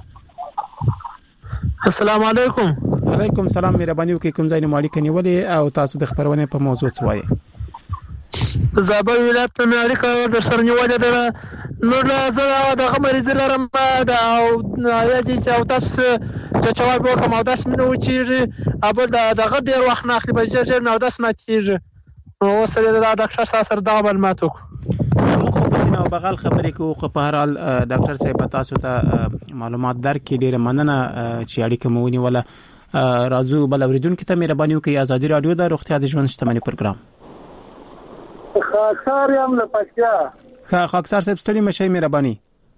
السلام علیکم. وعلیکم السلام. مهرباني وکړئ کوم ځای نه اړیکه نیولې او تاسو د خبرونه په موضوع څه وایي؟ زابل ولایت نه اړیکه در سره نیولې ده. نو زه دغه مریض لرم دا او یا چې او تاسو چې جواب وکم او تاسو مینه و چې ابل دغه ډیر وخت نه اخلي به چې نو تاسو ماتیږي. نو سره دا ډاکټر صاحب سره دا معلومات وکړو. موږ په سینه او بغل خبرې کوو، خو په هر حال ډاکټر صاحب تاسو ته معلومات درکې ډیره مننه چې اړیکه مو ونیوله. راځو بل اوریدونکو ته مهرباني وکړئ. ازادي رادیو د روغتیا د ژوند شتمني پروګرام. خاکسار یم له پکتیا. خاکسار صاحب ستړي مشئ مهرباني.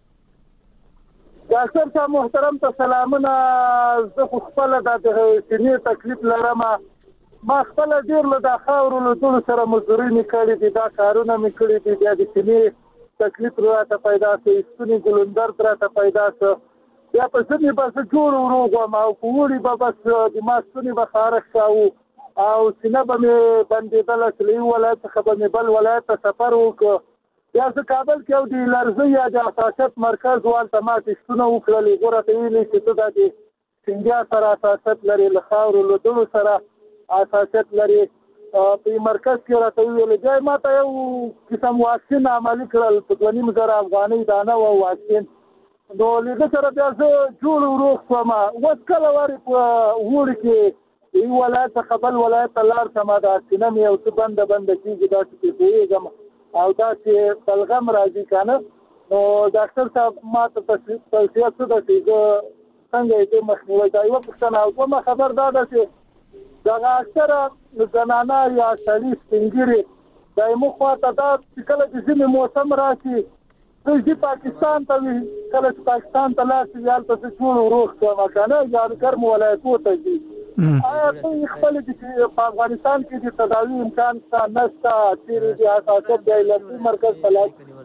ډاکټر صاحب محترم ته سلامونه. زه خو خپل د سینې تکلیف لرم، ما خپل ډیر له د خاورو له ټول سره مزدوري نکړې دي، دا کارونه مې کړې دي، بیا د سینې تکلیف راته پیدا شي، ستوني ګلندر راته پیدا شي، بیا په ځینې بس جوړ وروغم او کوړي به بس د ما ستوني به خارښ شاو او سینه به مې بندېدله چې له یو ولایت څخه به مې بل ولایت ته سفر وکړ. بیا زه کابل کې یو د لرزې یا د حساسیت مرکز والته ما ټسټونه وکړل، هغو راته ویلي چې ته دا د سینګیا سره حساسیت لرې، له خاورو له دوړو سره حساسیت لري. په مرکز کې راته ویل بیا ما ته یو قسم واکسین عملي کړل په دوه نیم زره افغانۍ دانه و واکسین. نو له سره بیا زه جوړ وروغ شوم. اوس کله وارې په وړي کې یو ولایت څخه بل ولایت ته لاړ شم، دا سینه مې یو څه بنده بنده کېږي، دا چې پوهېږم او دا چې بلغم راځي که نه. نو ډاکټر صاحب ما ته توصیه څه ده چې زه څنګه یې دې مخنیوی. دا یوه پوښتنه. او دومره خبر دا ده چې دغه اکثره زنانه یا سړي سپین ږیري دا زموږ خواته دا چې کله چې ژمي موسم راشي دوی ځي پاکستان ته وي، کله چې پاکستان ته لاړ شي هلته زه ټول وروغ شوم که نه، یا ګرمو ولایتو ته ځي. آیا دوی خپل چې په افغانستان کې د تداوي امکان شته نشته؟ چیرې د حساسیت د علمي مرکز ته لاړ شي؟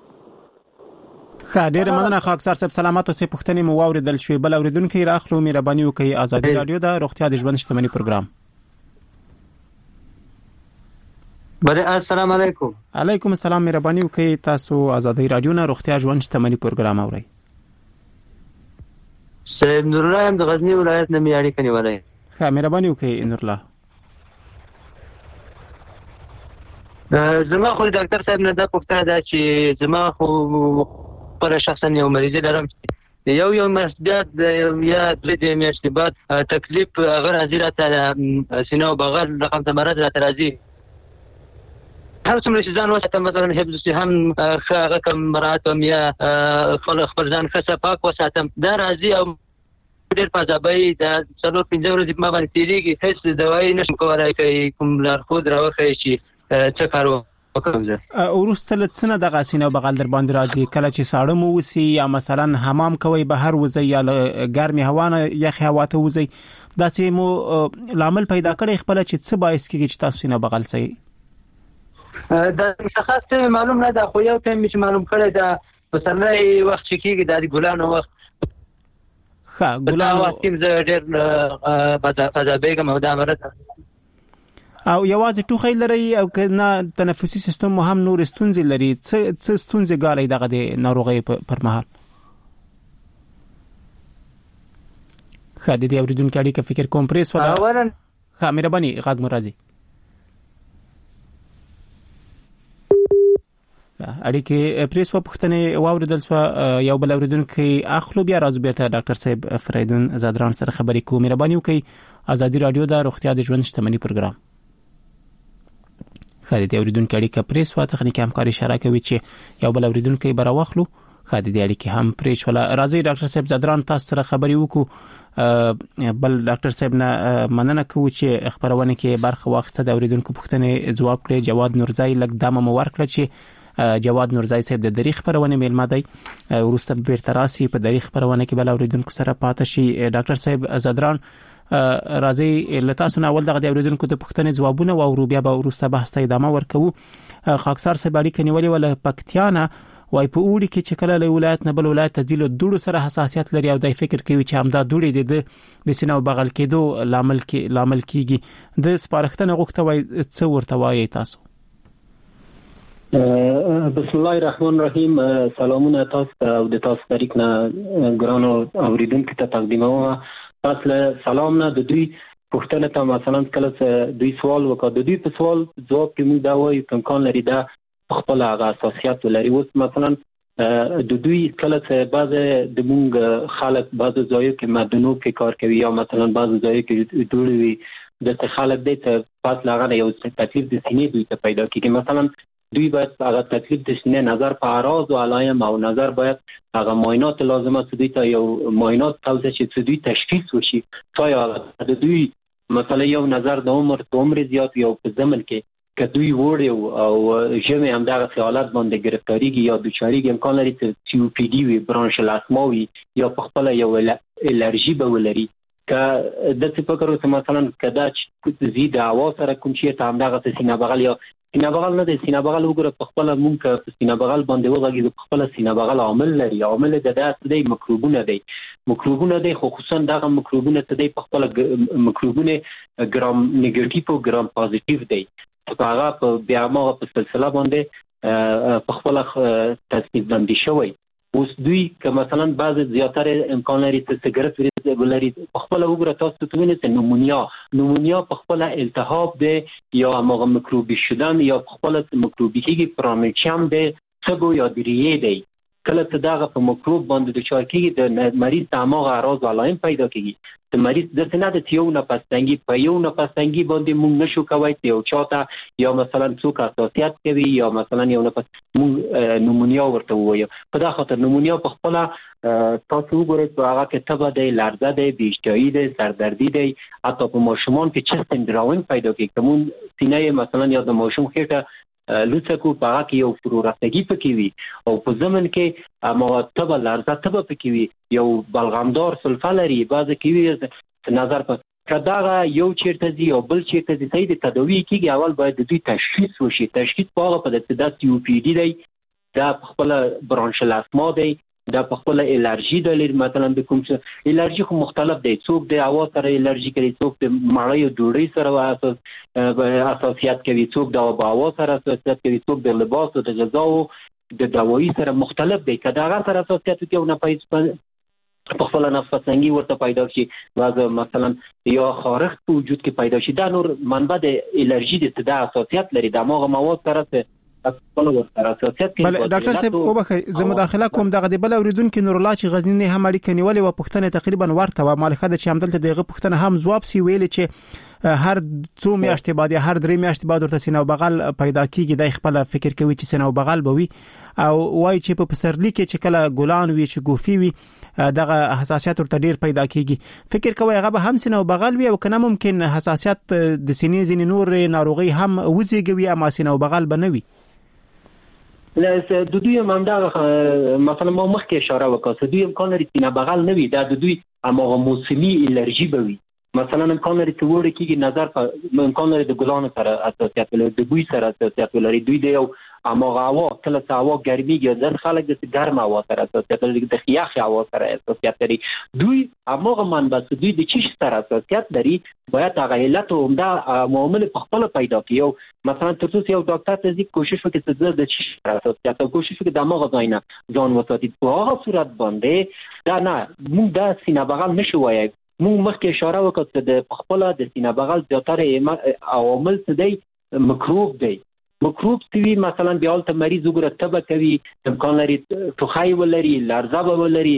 ښه، ډېره مننه خاکسار صاحب. سلامات اوسئ. پوښتنې مو واورېدل شوې. بل اورېدونکی راخلو. مهرباني وکړئ. ازادي رادیو د روغتیا د ژوند شتمني پروګرام. بله السلام علیکم. علیکم السلام. مهرباني وکړئ تاسو آزادۍ رادیو نه روغتیا ژوند شتمنۍ پروګرام اورئ. سید نورالله هم د غزنی ولایت نه می اړیکه نیولای. ښه مهرباني وکړئ نورالله. زما خو ډاکټر صاحب نه دا پوښتنه ده چې زما خو پر شخصا یو مریض لرم یو یو مسدات یا درې میاشتې بعد تکلیف هغه راځي راته سینه او بغل رقم تمرد راته راځي. هر څومره چې ځان وساتم مثلا حفظ صحه هغه کم مراتب یا خپل خپل ځان ښه پاک وساتم دا راځي او ډېر پازابای دا څلور پنځه ورځې ما باندې تیریږي هیڅ دوايي نشم کولای کوي کوم لارښود راوخی چې څه کار وکړم زه. وروسته له څه نه دغه سینه بغل در باندې راځي کله چې ساړه مو وسی یا مثلا حمام کوي بهر وځي یا ګرمي هوا نه یخ هوا ته وځي دا چې مو لامل پیدا کړي خپل چې څه باعث کیږي چې تاسو سینه بغل سي. دا مشخص معلوم نه ده خو یو ټیم چې معلوم کړی دا پسرلی وخت چې کیږي د ګلانو وخت. ښه ګلانو وخت کې زه ډېر فضابېږم او دا مرض او یوازې ټوخی لري او کنه تنفسي سیستم مو هم نور ستونزې لري څه څه ستونزې ګالي دغه د ناروغۍ پر مهال. ښه د دې اوریدونکو اړیکه فکر کوم پریس ولا ښه مهرباني غږ مو راځي. اړیکه پریس و پښتنې واوریدل سو یو بل اوریدونکو اخلو بیا راځو بیرته ډاکټر صاحب فریدون زادران سره خبرې کوم. مهرباني وکړئ آزادۍ رادیو د روغتیا د ژوند شتمنۍ پروګرام. خالد د اوریدونکو اړیکه پریس و تخنیکی همکاري اشاره کوي چې یو بل اوریدونکو بر واخلو. خالد د اړیکه هم پریس ولا راځي ډاکټر صاحب زادران تاسو سره خبرې وکړو. بل ډاکټر صاحب نه مننه کوم چې خبرونه کې برخه واخته د اوریدونکو پوښتنې جواب کړي. جواد نورزای لک دمه مو ورکړه چې جواد نورزای صاحب د دریخ خبرونه میلمه دی ورسته بیرته راسي په دریخ خبرونه کې بل اوریدونکو سره پاتې شي. ډاکټر صاحب زادران راځي لته تاسو نه اول دغه اوریدونکو د پوښتنې جوابونه او ورو بیا به ورسته بحث ته ادامه ورکوو. خاکسار صاحب اړیکه نیولې ول پکتیانا وای په اوړي کې چې کله له ولایت نه بل ولایت ته ځي له دوړو سره حساسیت لري او دای فکر کوي چې همدا دوړي د سینه او بغل کېدو لامل کې لامل کیږي. د سپارښتنه غوښته وای څه ورته وایي تاسو؟ بسم الله الرحمن الرحیم. سلامونه تاسو او د تاسو طریق نه ګرانو اوریدونکو ته تقدیموم. تاسو سلام نه د دوی پوښتنه ته مثلا کله دوی سوال وکړ د دوی په سوال جواب کې موږ دا وایو چې امکان لري دا خپل هغه اساسيات لري. اوس مثلا د دوی کله چې بعض د موږ خلک بعض ځایو کې مدنو کې کار کوي یا مثلا بعض ځایو کې دوی وي د خلک د پات لاغه یو تکلیف د سینې دوی ته پیدا کیږي. مثلا دوی باید هغه تکلیف د سینې نظر په اعراض او علایم او نظر باید هغه معاینات لازمه چې دوی ته یو معاینات توسه چې دوی تشخیص وشي تا د دوی مثلا یو نظر د عمر د عمر زیات یو په زمن کې کدوی وړ او ژمه هم دغه خیالات باندې گرفتاریږي یا دوچاریږي امکان لري چې سی او پی ډي وي برانشل اسما وي یا په خپل یو الرژي به ولري. که د څه فکر وکړم مثلا کدا چې زی د اواز سره کوم شي ته هم دغه سینه بغل یا سینه بغل نه د سینه بغل وګوره په خپل مونږ په سینه بغل باندې وغږی د خپل سینه بغل عامل لري. عامل د داسې د مکروبونه دی مکروبونه دی خصوصا دغه مکروبونه ته د خپل مکروبونه ګرام نیگیټیو او ګرام پوزټیو دی په هغه په بیا ما په سلسله باندې په خپل تصنیف باندې شوی. اوس دوی که مثلا بعض زیاتره امکان لري چې سیګریټ ولري په خپل وګوره تاسو ته وینئ چې نمونیا نمونیا په خپل التهاب دی یا هغه مکروبي شدن یا په خپل مکروبي کېږي پرامچام دی سبو یا دریه دی. کله چې دغه په مکروب باندې د چار کېږي د مریض دماغ اعراض علایم پیدا کېږي. د مریض د سینه د یو نفس تنګي په یو نفس تنګي باندې مونږ نشو کوي چې یو چاته یا مثلا څوک حساسیت کوي یا مثلا یو نفس مونږ نمونیا ورته وایو. په دا خاطر نمونیا په خپل تاسو وګورئ په هغه کې تبه دی لرزه دی بیشتایی دی سردردی دی حتی په ماشومان کې چست اندراون پیدا کوي. کوم سینه مثلا یا د ماشوم خېټه لوڅکو په هغه کې یو فرورفتگی پکې وي او په زمن کې اما تبه لرزه تبه پکې وي یو بلغمدار سلفه لري بعض کې وي نظر په کداغه یو چیرته دی او بل چیرته دی صحیح د تداوی کېږي. اول باید د دوی تشخیص وشي. تشخیص په هغه په د سی او پی ډي دی دا خپل برانشل اسما دی دا په خپل الرجی د لري مثلا د کوم څه الرجی خو مختلف دی څوک د هوا سره الرجی کوي څوک د مړی او ډوډۍ سره اساس اساسیت کوي څوک د هوا سره اساسیت کوي څوک د لباس او د غذا او د دوايي سره مختلف دی کدا هغه سره اساسیت کوي نه پیس په خپل نفس څنګه ورته پیدا شي واځه مثلا یا خارق په وجود کې پیدا شي دا نور منبع د الرجی د صدا اساسیت لري د موغه مواد سره خپل ورته اساسیت کوي. بل ډاکټر صاحب وبخښه زه مداخله کوم دغه د بل اوریدونکو نور الله چې غزنی هم اړیکه نیولې و پښتنه تقریبا ورته و مالخه د چې همدلته دغه پښتنه هم جواب سی ویل چې هر څو میاشتې بعد هر درې میاشتې بعد ورته سینو بغل پیدا کیږي د خپل فکر کوي چې سینو بغل بوي او وای چې په پسرلی کې چې کله ګلان وي چې ګوفي وي دغه حساسیت ورته ډیر پیدا کیږي فکر کوي هغه به هم سینو بغل وي او کنه ممکن حساسیت د سینې ځینې نور ناروغي هم وزيږي اما سینو بغل بنوي. له د دوی ممدا مثلا ما مخکې اشاره وکړه دوی امکان لري چې نه بغل نه وي دا د دوی اماغه موسمي الرجی بوي مثلا امکان لري چې وړي کېږي نظر په امکان لري د ګلانو سره اساسیت لري د بوی سره اساسیت لري دوی د یو اماغه هوا کله چې هوا ګرميږي ځل خلک د ګرم هوا سره اساسیت لري د خياخ هوا سره اساسیت لري دوی اماغه منبع دوی د چیش سره اساسیت لري باید هغه علت او عمده معامل په خپل پیدا کړي مثلا تاسو یو ډاکټر ته ځي کوشش وکړي چې د چیش سره اساسیت کوشش وکړي د اماغه ځای نه ځان وساتي په هغه صورت باندې دا نه موږ د سینه بغل نشو وایي موږ مخکې اشاره وکړه چې د خپل د سینه بغل زیاتره عوامل څه دی مکروب دی مکروب سوي مثلا بیا ولته مریض وګړه تبه کوي امکان لري ټوخی ولري لرزه ولري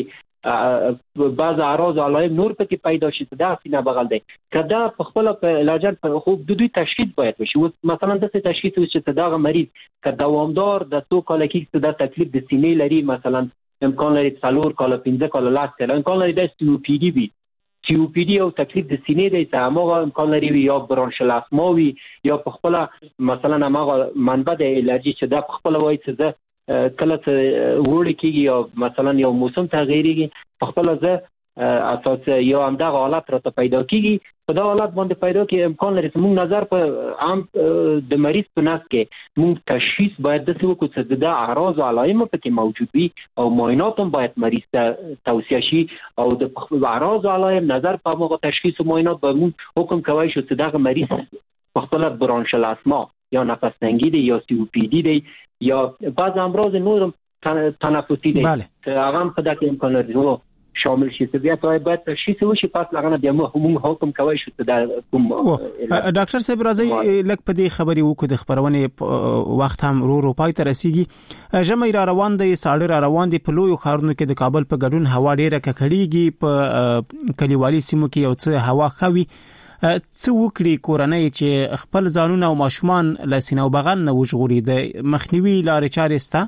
بعض اعراض علائم نور پکې پیدا شي دا سینه بغل دی کدا په خپل علاج په خوب د دوی تشخیص باید وشي مثلا د څه تشخیص وشي چې دا مریض کدا دوامدار د څو کال کې د تکلیف د سینې لري مثلا امکان لري څلور کال پنځه کال لاس کال امکان لري د سی او پی ډي وي سی او پی ډي او تکلیف د سینې دی چې هغه امکان لري یا برونشل اسما وي یا په خپل مثلا هغه منبع د الرجی چې دا په خپل وایي چې کله چې وړي کېږي یا مثلا یو موسم تغیریږي په خپل ځای اساس یو همدغه حالت راته پیدا کېږي په دا حالت باندې پیدا کې امکان لري چې موږ نظر په عام د مریض په نس کې موږ تشخیص باید د څه وکړو چې د اعراض او علائم پکې موجود وي او معاینات هم باید مریض ته توصیه شي او د اعراض او علائم نظر په موږ تشخیص او معاینات به موږ حکم کوي چې دغه مریض په خپل برونشل اسما یا نفس تنګي دی یا سی او پی ډي دی یا بعض امراض نور تنفسي دي که هغه په دغه امکان لري شامل شي چې بیا ته باید تشخیص وشي پات لغنه بیا موږ حکم کوي چې دا کوم ډاکټر صاحب راځي لکه په دې خبري وکړو د خبرونه وخت هم رو رو پای ته رسیږي جمع را روان دي ساړه را روان دي په لوی خارونو کې د کابل په ګډون هوا ډیره ککړیږي په کلیوالي سیمو کې یو څه هوا خوي څه وکړي کورنۍ چې خپل ځانونه او ماشومان له سینو بغل نه وژغوري د مخنیوي لارې چارې ستا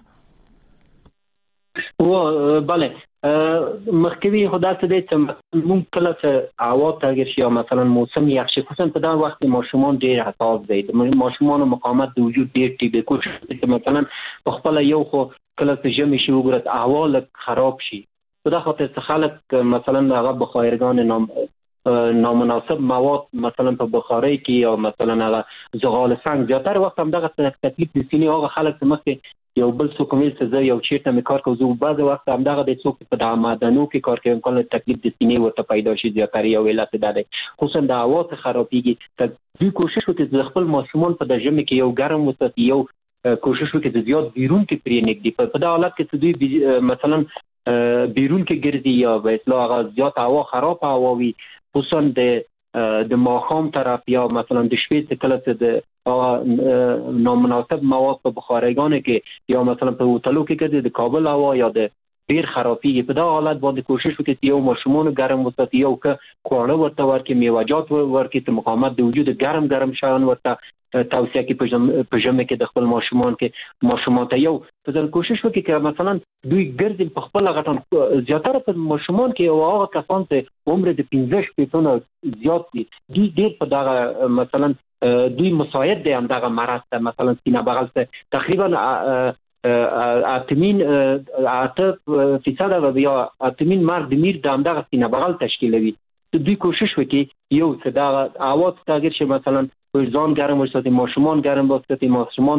و بله مخکوي خدا څه دې چې مونږ کله چې هوا تغیر شي یا مثلا موسم یخ شي خصوصا په دا وخت کې ماشومان ډېر حساس دي د ماشومانو مقاومت د وجود ډېر ټیټ دی کوشش وکړئ مثلا په خپل یو خو کله چې ژمی شي وګورئ هوا لږ خراب شي په دا خاطر چې خلک مثلا هغه بخارګان نام نامناسب مواد مثلا په بخارۍ کې یا مثلا هغه زغال سنگ زیاتره وخت هم دغه تکلیف د سینې هغه خلک چې مخکې یو بل څوک ویل چې زه یو چیرته مې کار کوم زه بعض وخت هم دغه د څوک په د معدنو کې کار کوي امکان لري تکلیف د سینې ورته پیدا شي زیاتره یو علت ده خصوصا د هوا څخه خرابېږي ته دوی کوشش وکړي چې خپل ماشومان په د ژمي کې یو ګرم وساتي یو کوشش وکړي چې زیات بیرون کې پرې نږدې په دا حالت کې چې دوی مثلا بیرون کې ګرځي یا به اصطلاح هغه زیات هوا خراب هوا وي خصوصا د د ماخام طرف یا مثلا د شپې څخه کله چې د نامناسب مواد په بخارګانو کې یا مثلا په هوټلو کې د کابل هوا یا د ډیر خرابېږي په دا حالت باندې کوشش وکړي چې یو ماشومان ګرم وساتي یو که خواړه ورته ورکړي میوه‌جات ورکړي چې مقاومت د وجود ګرم ګرم شیان ورته توصیه کې په ژمي کې د خپل ماشومان کې ماشومان ته یو په ځل کوشش وکړي چې مثلا دوی ګرځي په خپل غټن زیاتره په ماشومان کې او هغه کسان چې عمر د پنځه شپږ زیات دي دوی ډیر په دغه مثلا دوی مساعد دي هم دغه مرض ته مثلا سینه بغل ته تقریبا اتمین اته فیصد یا اتمین مرد میر د هم دغه سینه بغل تشکیلوي دوی کوشش وکړي یو څه دغه اواز تغییر شي مثلا ځان ګرم وساتي ماشومان ګرم وساتي ماشومان ته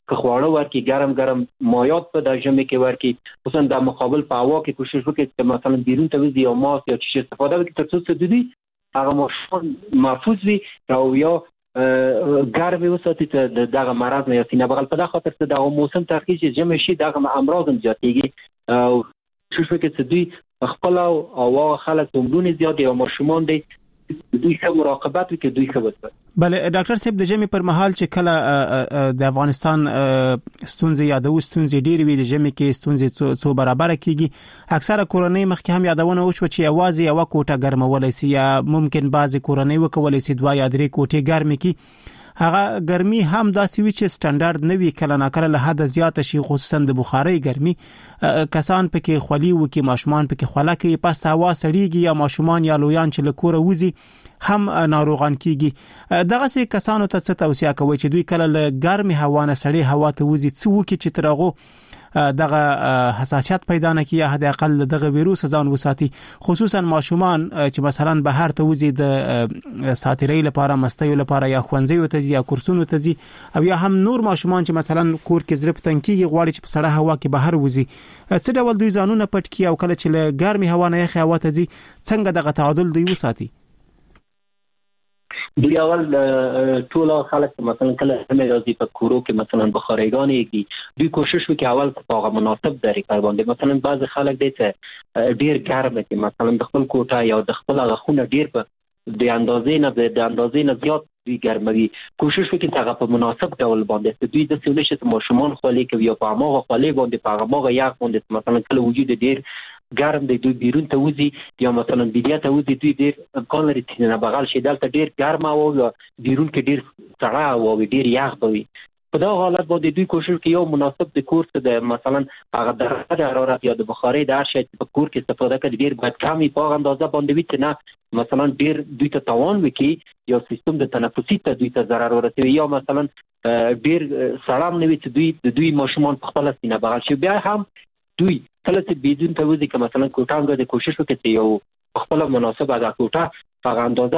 که خواړه ورکړي ګرم ګرم مایات په د ژمي کې ورکړي، خصوصا د مقابل په هوا کې کوشش وکړي چې مثلا بیرون ته وځي او ماسک یا شي استفاده وکړي تر څو چې د دې هغه ماشومان محفوظ وي او یا ګرم وساتي چې دغه مرض نه یا سینه بغل په دغه خاطر چې دغه موسم ترخیص چې ژمي شي دغه امراض هم زیاتېږي او کوشش وکړي چې دوی خپل او هغه خلک عمرونه زیات دي او ماشومان دي دوی ښه مراقبت وکړي، دوی ښه وساتي. بله ډاکټر صاحب د ژمي پر مهال چې کله د افغانستان ستونزې یادو ستونزې ډېرې وي، د ژمي کې ستونزې څو برابر کیږي. اکثره کورنۍ مخکې هم یادونه وشوه چې یوازې یو کوټه ګرمولای شي یا ممکن بعضی کورنۍ وکولای شي دوه یا درې کوټې ګرمې کی. هغه ګرمي هم داسې وي چې سټانډرډ نه وي، کله ناکله له حد زیات شي، خصوصا د بخارۍ ګرمي کسان پکې خولي وکي، ماشومان پکې خوله کوي، پس هوا سړیږي یا ماشومان یا لویان چې له کوره وځي هم ناروغان کیږي. دغه سي کسانو ته څه توصيه کوي چې دوی کله له ګرمي هوا نه سړی هوا ته وځي څه وکي چې ترغه دغه حساسیت پیدا نه کیه، حد اقل دغه ویروس ځان وساتي، خصوصا ماشومان چې مثلا بهر ته وځي د ساتیرۍ لپاره، مستیو لپاره یا خوندزیو ته یا کورسونو ته ځي، او یا هم نور ماشومان چې مثلا کور کې زړه پتنګي غواړي چې په سړه هوا کې بهر وځي، څه ډول دوی ځانونه پټ کی او کله چې له ګرمي هوا نه یخ هوا ته ځي څنګه دغه تعادل دوی وساتي؟ دوی اول ټول خلک مثلا کله هم راځي په کورو کې مثلا بخارېګانې دي، دوی کوشش وکړي اول هغه مناسب طریقه باندې، مثلا بعض خلک دي چې ډیر ګرم دي، مثلا د خپل کوټه یا د خپل هغه خونه ډیر په د اندازې نه د اندازې نه زیات دوی ګرموي، کوشش وکړي هغه په مناسب ډول باندې دوی د څه نشي ماشومان خولي کوي او په هغه خولي باندې په هغه یخ باندې مثلا کله وجود ډیر ګرم دی، دوی بیرون ته وځي یا مثلا بیدیا ته وځي، دوی ډیر امکان لري چې نه بغل شي دلته ډیر ګرم او بیرون کې ډیر سړه او ډیر یخ وي. په دا حالت باندې دوی کوشش کوي یو مناسب د کور څخه د مثلا هغه درجه حرارت یا د بخارۍ د هر شي په کور کې استفاده کوي ډیر باید کمی په اندازه باندې وي چې نه مثلا ډیر دوی ته تاوان وکړي یا سیستم د تنفسي ته دوی ته ضرر ورسوي یا مثلا ډیر سړام نه وي چې دوی د دوی ماشومان په خپل سینه بغل شي. بیا هم دوی کله چې بیرون ته وځي که مثلا کوټه د کوشش وکړي چې یو خپل مناسب هغه کوټه هغه اندازه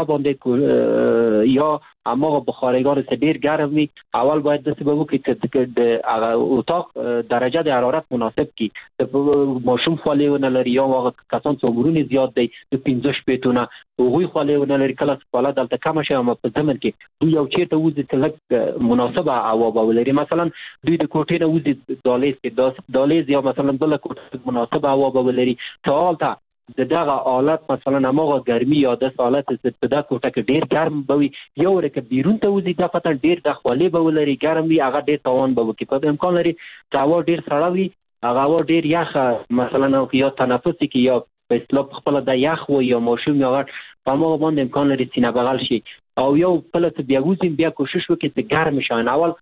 باندې یا هغه بخارېګان چې ډیر ګرم وي اول باید د سبب وکړي چې د هغه اتاق درجه د حرارت مناسب کی د ماشوم خولي ونه لري یا هغه کسان چې عمرونه زیات دي د پنځه شپې نه هغوی خولي ونه لري کله چې حالت دلته کم شي هم په زمن کې دوی یو چیرته وځي چې لږ مناسبه هوا به ولري، مثلا دوی د کوټې نه وځي دالیز کې دالیز یا مثلا بل کوټه مناسبه هوا به ولري ته ته د دغه حالت مثلا هغه ګرمي یا د حالت چې په دغه کوټه کې ډیر ګرم بوي یو ورکه بیرون ته وځي د فتن ډیر د خولي به ولري ګرم وي هغه ډیر توان به وکړي، په امکان لري چې هوا ډیر سړه وي هغه ډیر یخ مثلا یا تنفس کې یا په اصطلاح خپل د یخ و یا ماشوم یا په هغه باندې امکان لري چې نه بغل شي او یو بل ته بیا وځي بیا کوشش وکړي چې ګرم شي. اول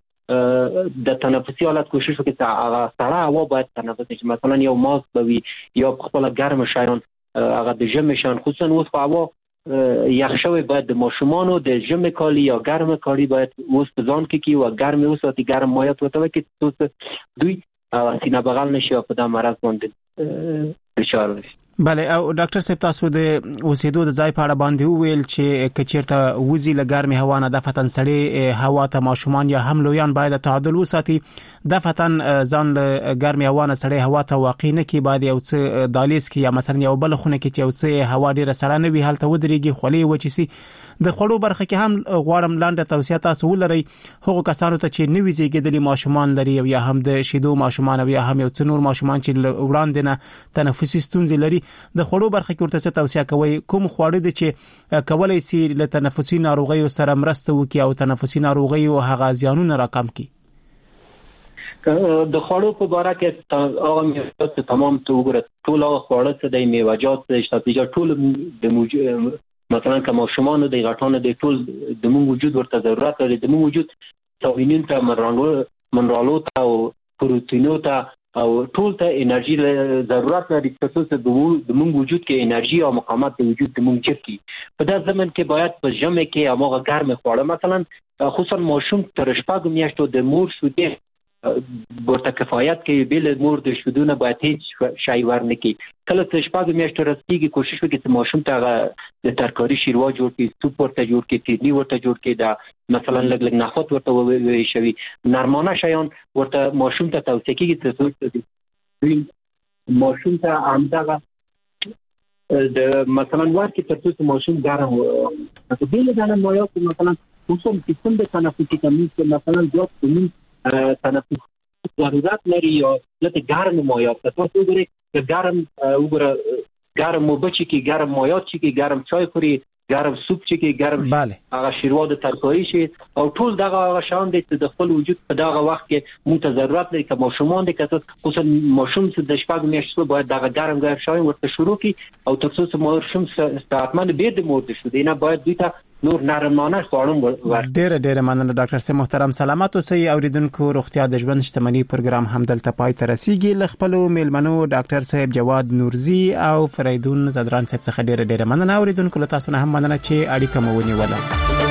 د تنفسي حالت کوشش وکړي چې هغه سړه هوا باید تنفس شي، مثلا یو ماسک به وي یا خپل ګرم شایان هغه د ژمي شان خصوصا اوس په هوا یخ شوی باید د ماشومانو د ژمي کالي یا ګرم کالي باید اوس په ځان کې کی او ګرم وساتي ګرم مایات وته کې چې دوی سینه بغل نشي په دا مرض باندې فشار شي. بله او ډاکټر صاحب تاسو د اوسېدو د ځای په اړه باندې ویل چې کچیرته وزي لګرمي هوا نه د فتن سړی هوا ته ماشومان یا هم لویان باید تعادل وساتي، د فتن ځان له ګرمي هوا نه سړی هوا ته واقع نه کی باید یو څه دالیز کې یا مثلا یو بل خونه کې چې یو څه هوا ډیره سړه نه وي هلته ودرېږي خولي وچی سي. د خړو برخه کې هم غواړم لاندې توصيه تاسو ولرئ هغه کسانو ته چې نوې زیږیدلي ماشومان لري یا هم د شیدو ماشومان یا هم یو څو نور ماشومان چې وړاندې نه تنفسي ستونزې لري د خړو برخه کې ورته څه توصيه کوي کوم خواړه دي چې کولای شي له تنفسي ناروغیو سره مرسته وکړي او تنفسي ناروغیو هغه زیانونه راکم کړي؟ د خواړو په اړه کې هغه میوه تمام ته وګوره ټول هغه خواړه چې د میوه‌جات د اشتاتیجات ټول د موجود مثلا که ماشومان د غټانو د ټول د موږ وجود ورته ضرورت لري، د موږ وجود ویټامین ته منرالو ته او پروتینو ته او ټول ته انرژي ضرورت لري چې د موږ وجود کې انرژي او مقاومت د وجود د موږ جسم کې په داسې زمن کې باید په ژمي کې هغه ګرم خواړه مثلا خصوصا ماشوم تر شپږ میاشتو د مور شوتې ورته کفایت کوي بل مور د شودونه باید هیڅ شی ورنکي کله چې شپږ میاشتې رسیدي کوشش وکړي چې ماشوم ته د ترکاری شیروا جوړ کړي سوپ ورته جوړ کړي کیدنی ورته جوړ کړي دا مثلا لګ لګ نخود ورته ووي شوی نرمانه شیان ورته ماشوم ته توصیه کیږي چې ماشوم ته همدغه د مثلا ورکې تر څو ماشوم ګرم او بل د مایات مثلا خصوصا سیستم د تنفسي کمیس مثلا جوړ کوم تنفس ضرورت لري یا لته ګرم مایات تاسو وګورئ چې ګرم وګوره ګرم وبچي کې ګرم مایات چې کې ګرم چای خوري ګرم سوپ چې کې ګرم هغه شیروا د ترکاری شي او ټول دغه شان دي چې د خپل وجود په دغه وخت کې مو ته ضرورت لري چې ماشومان دي چې خصوصا ماشوم چې د شپږ میاشتو باید دغه ګرم ګرم شای ورته شروع کی او تر څو چې ماشوم ستاتمن به د مور د شو دینه باید دوی ته نور نرمانه خوړم ور ډېر ډېر مننه ډاکټر سي محترم سلامات اوسئ اوریدونکو روغتیا د ژوند شتمنۍ پروګرام هم دلته پای ته رسیدي ل خپل میلمنو ډاکټر صاحب جواد نورزي او فریدون زدران صاحب څخه ډېر ډېر مننه اوریدونکو له تاسو نه هم مننه چې اړیکه مو ونیوله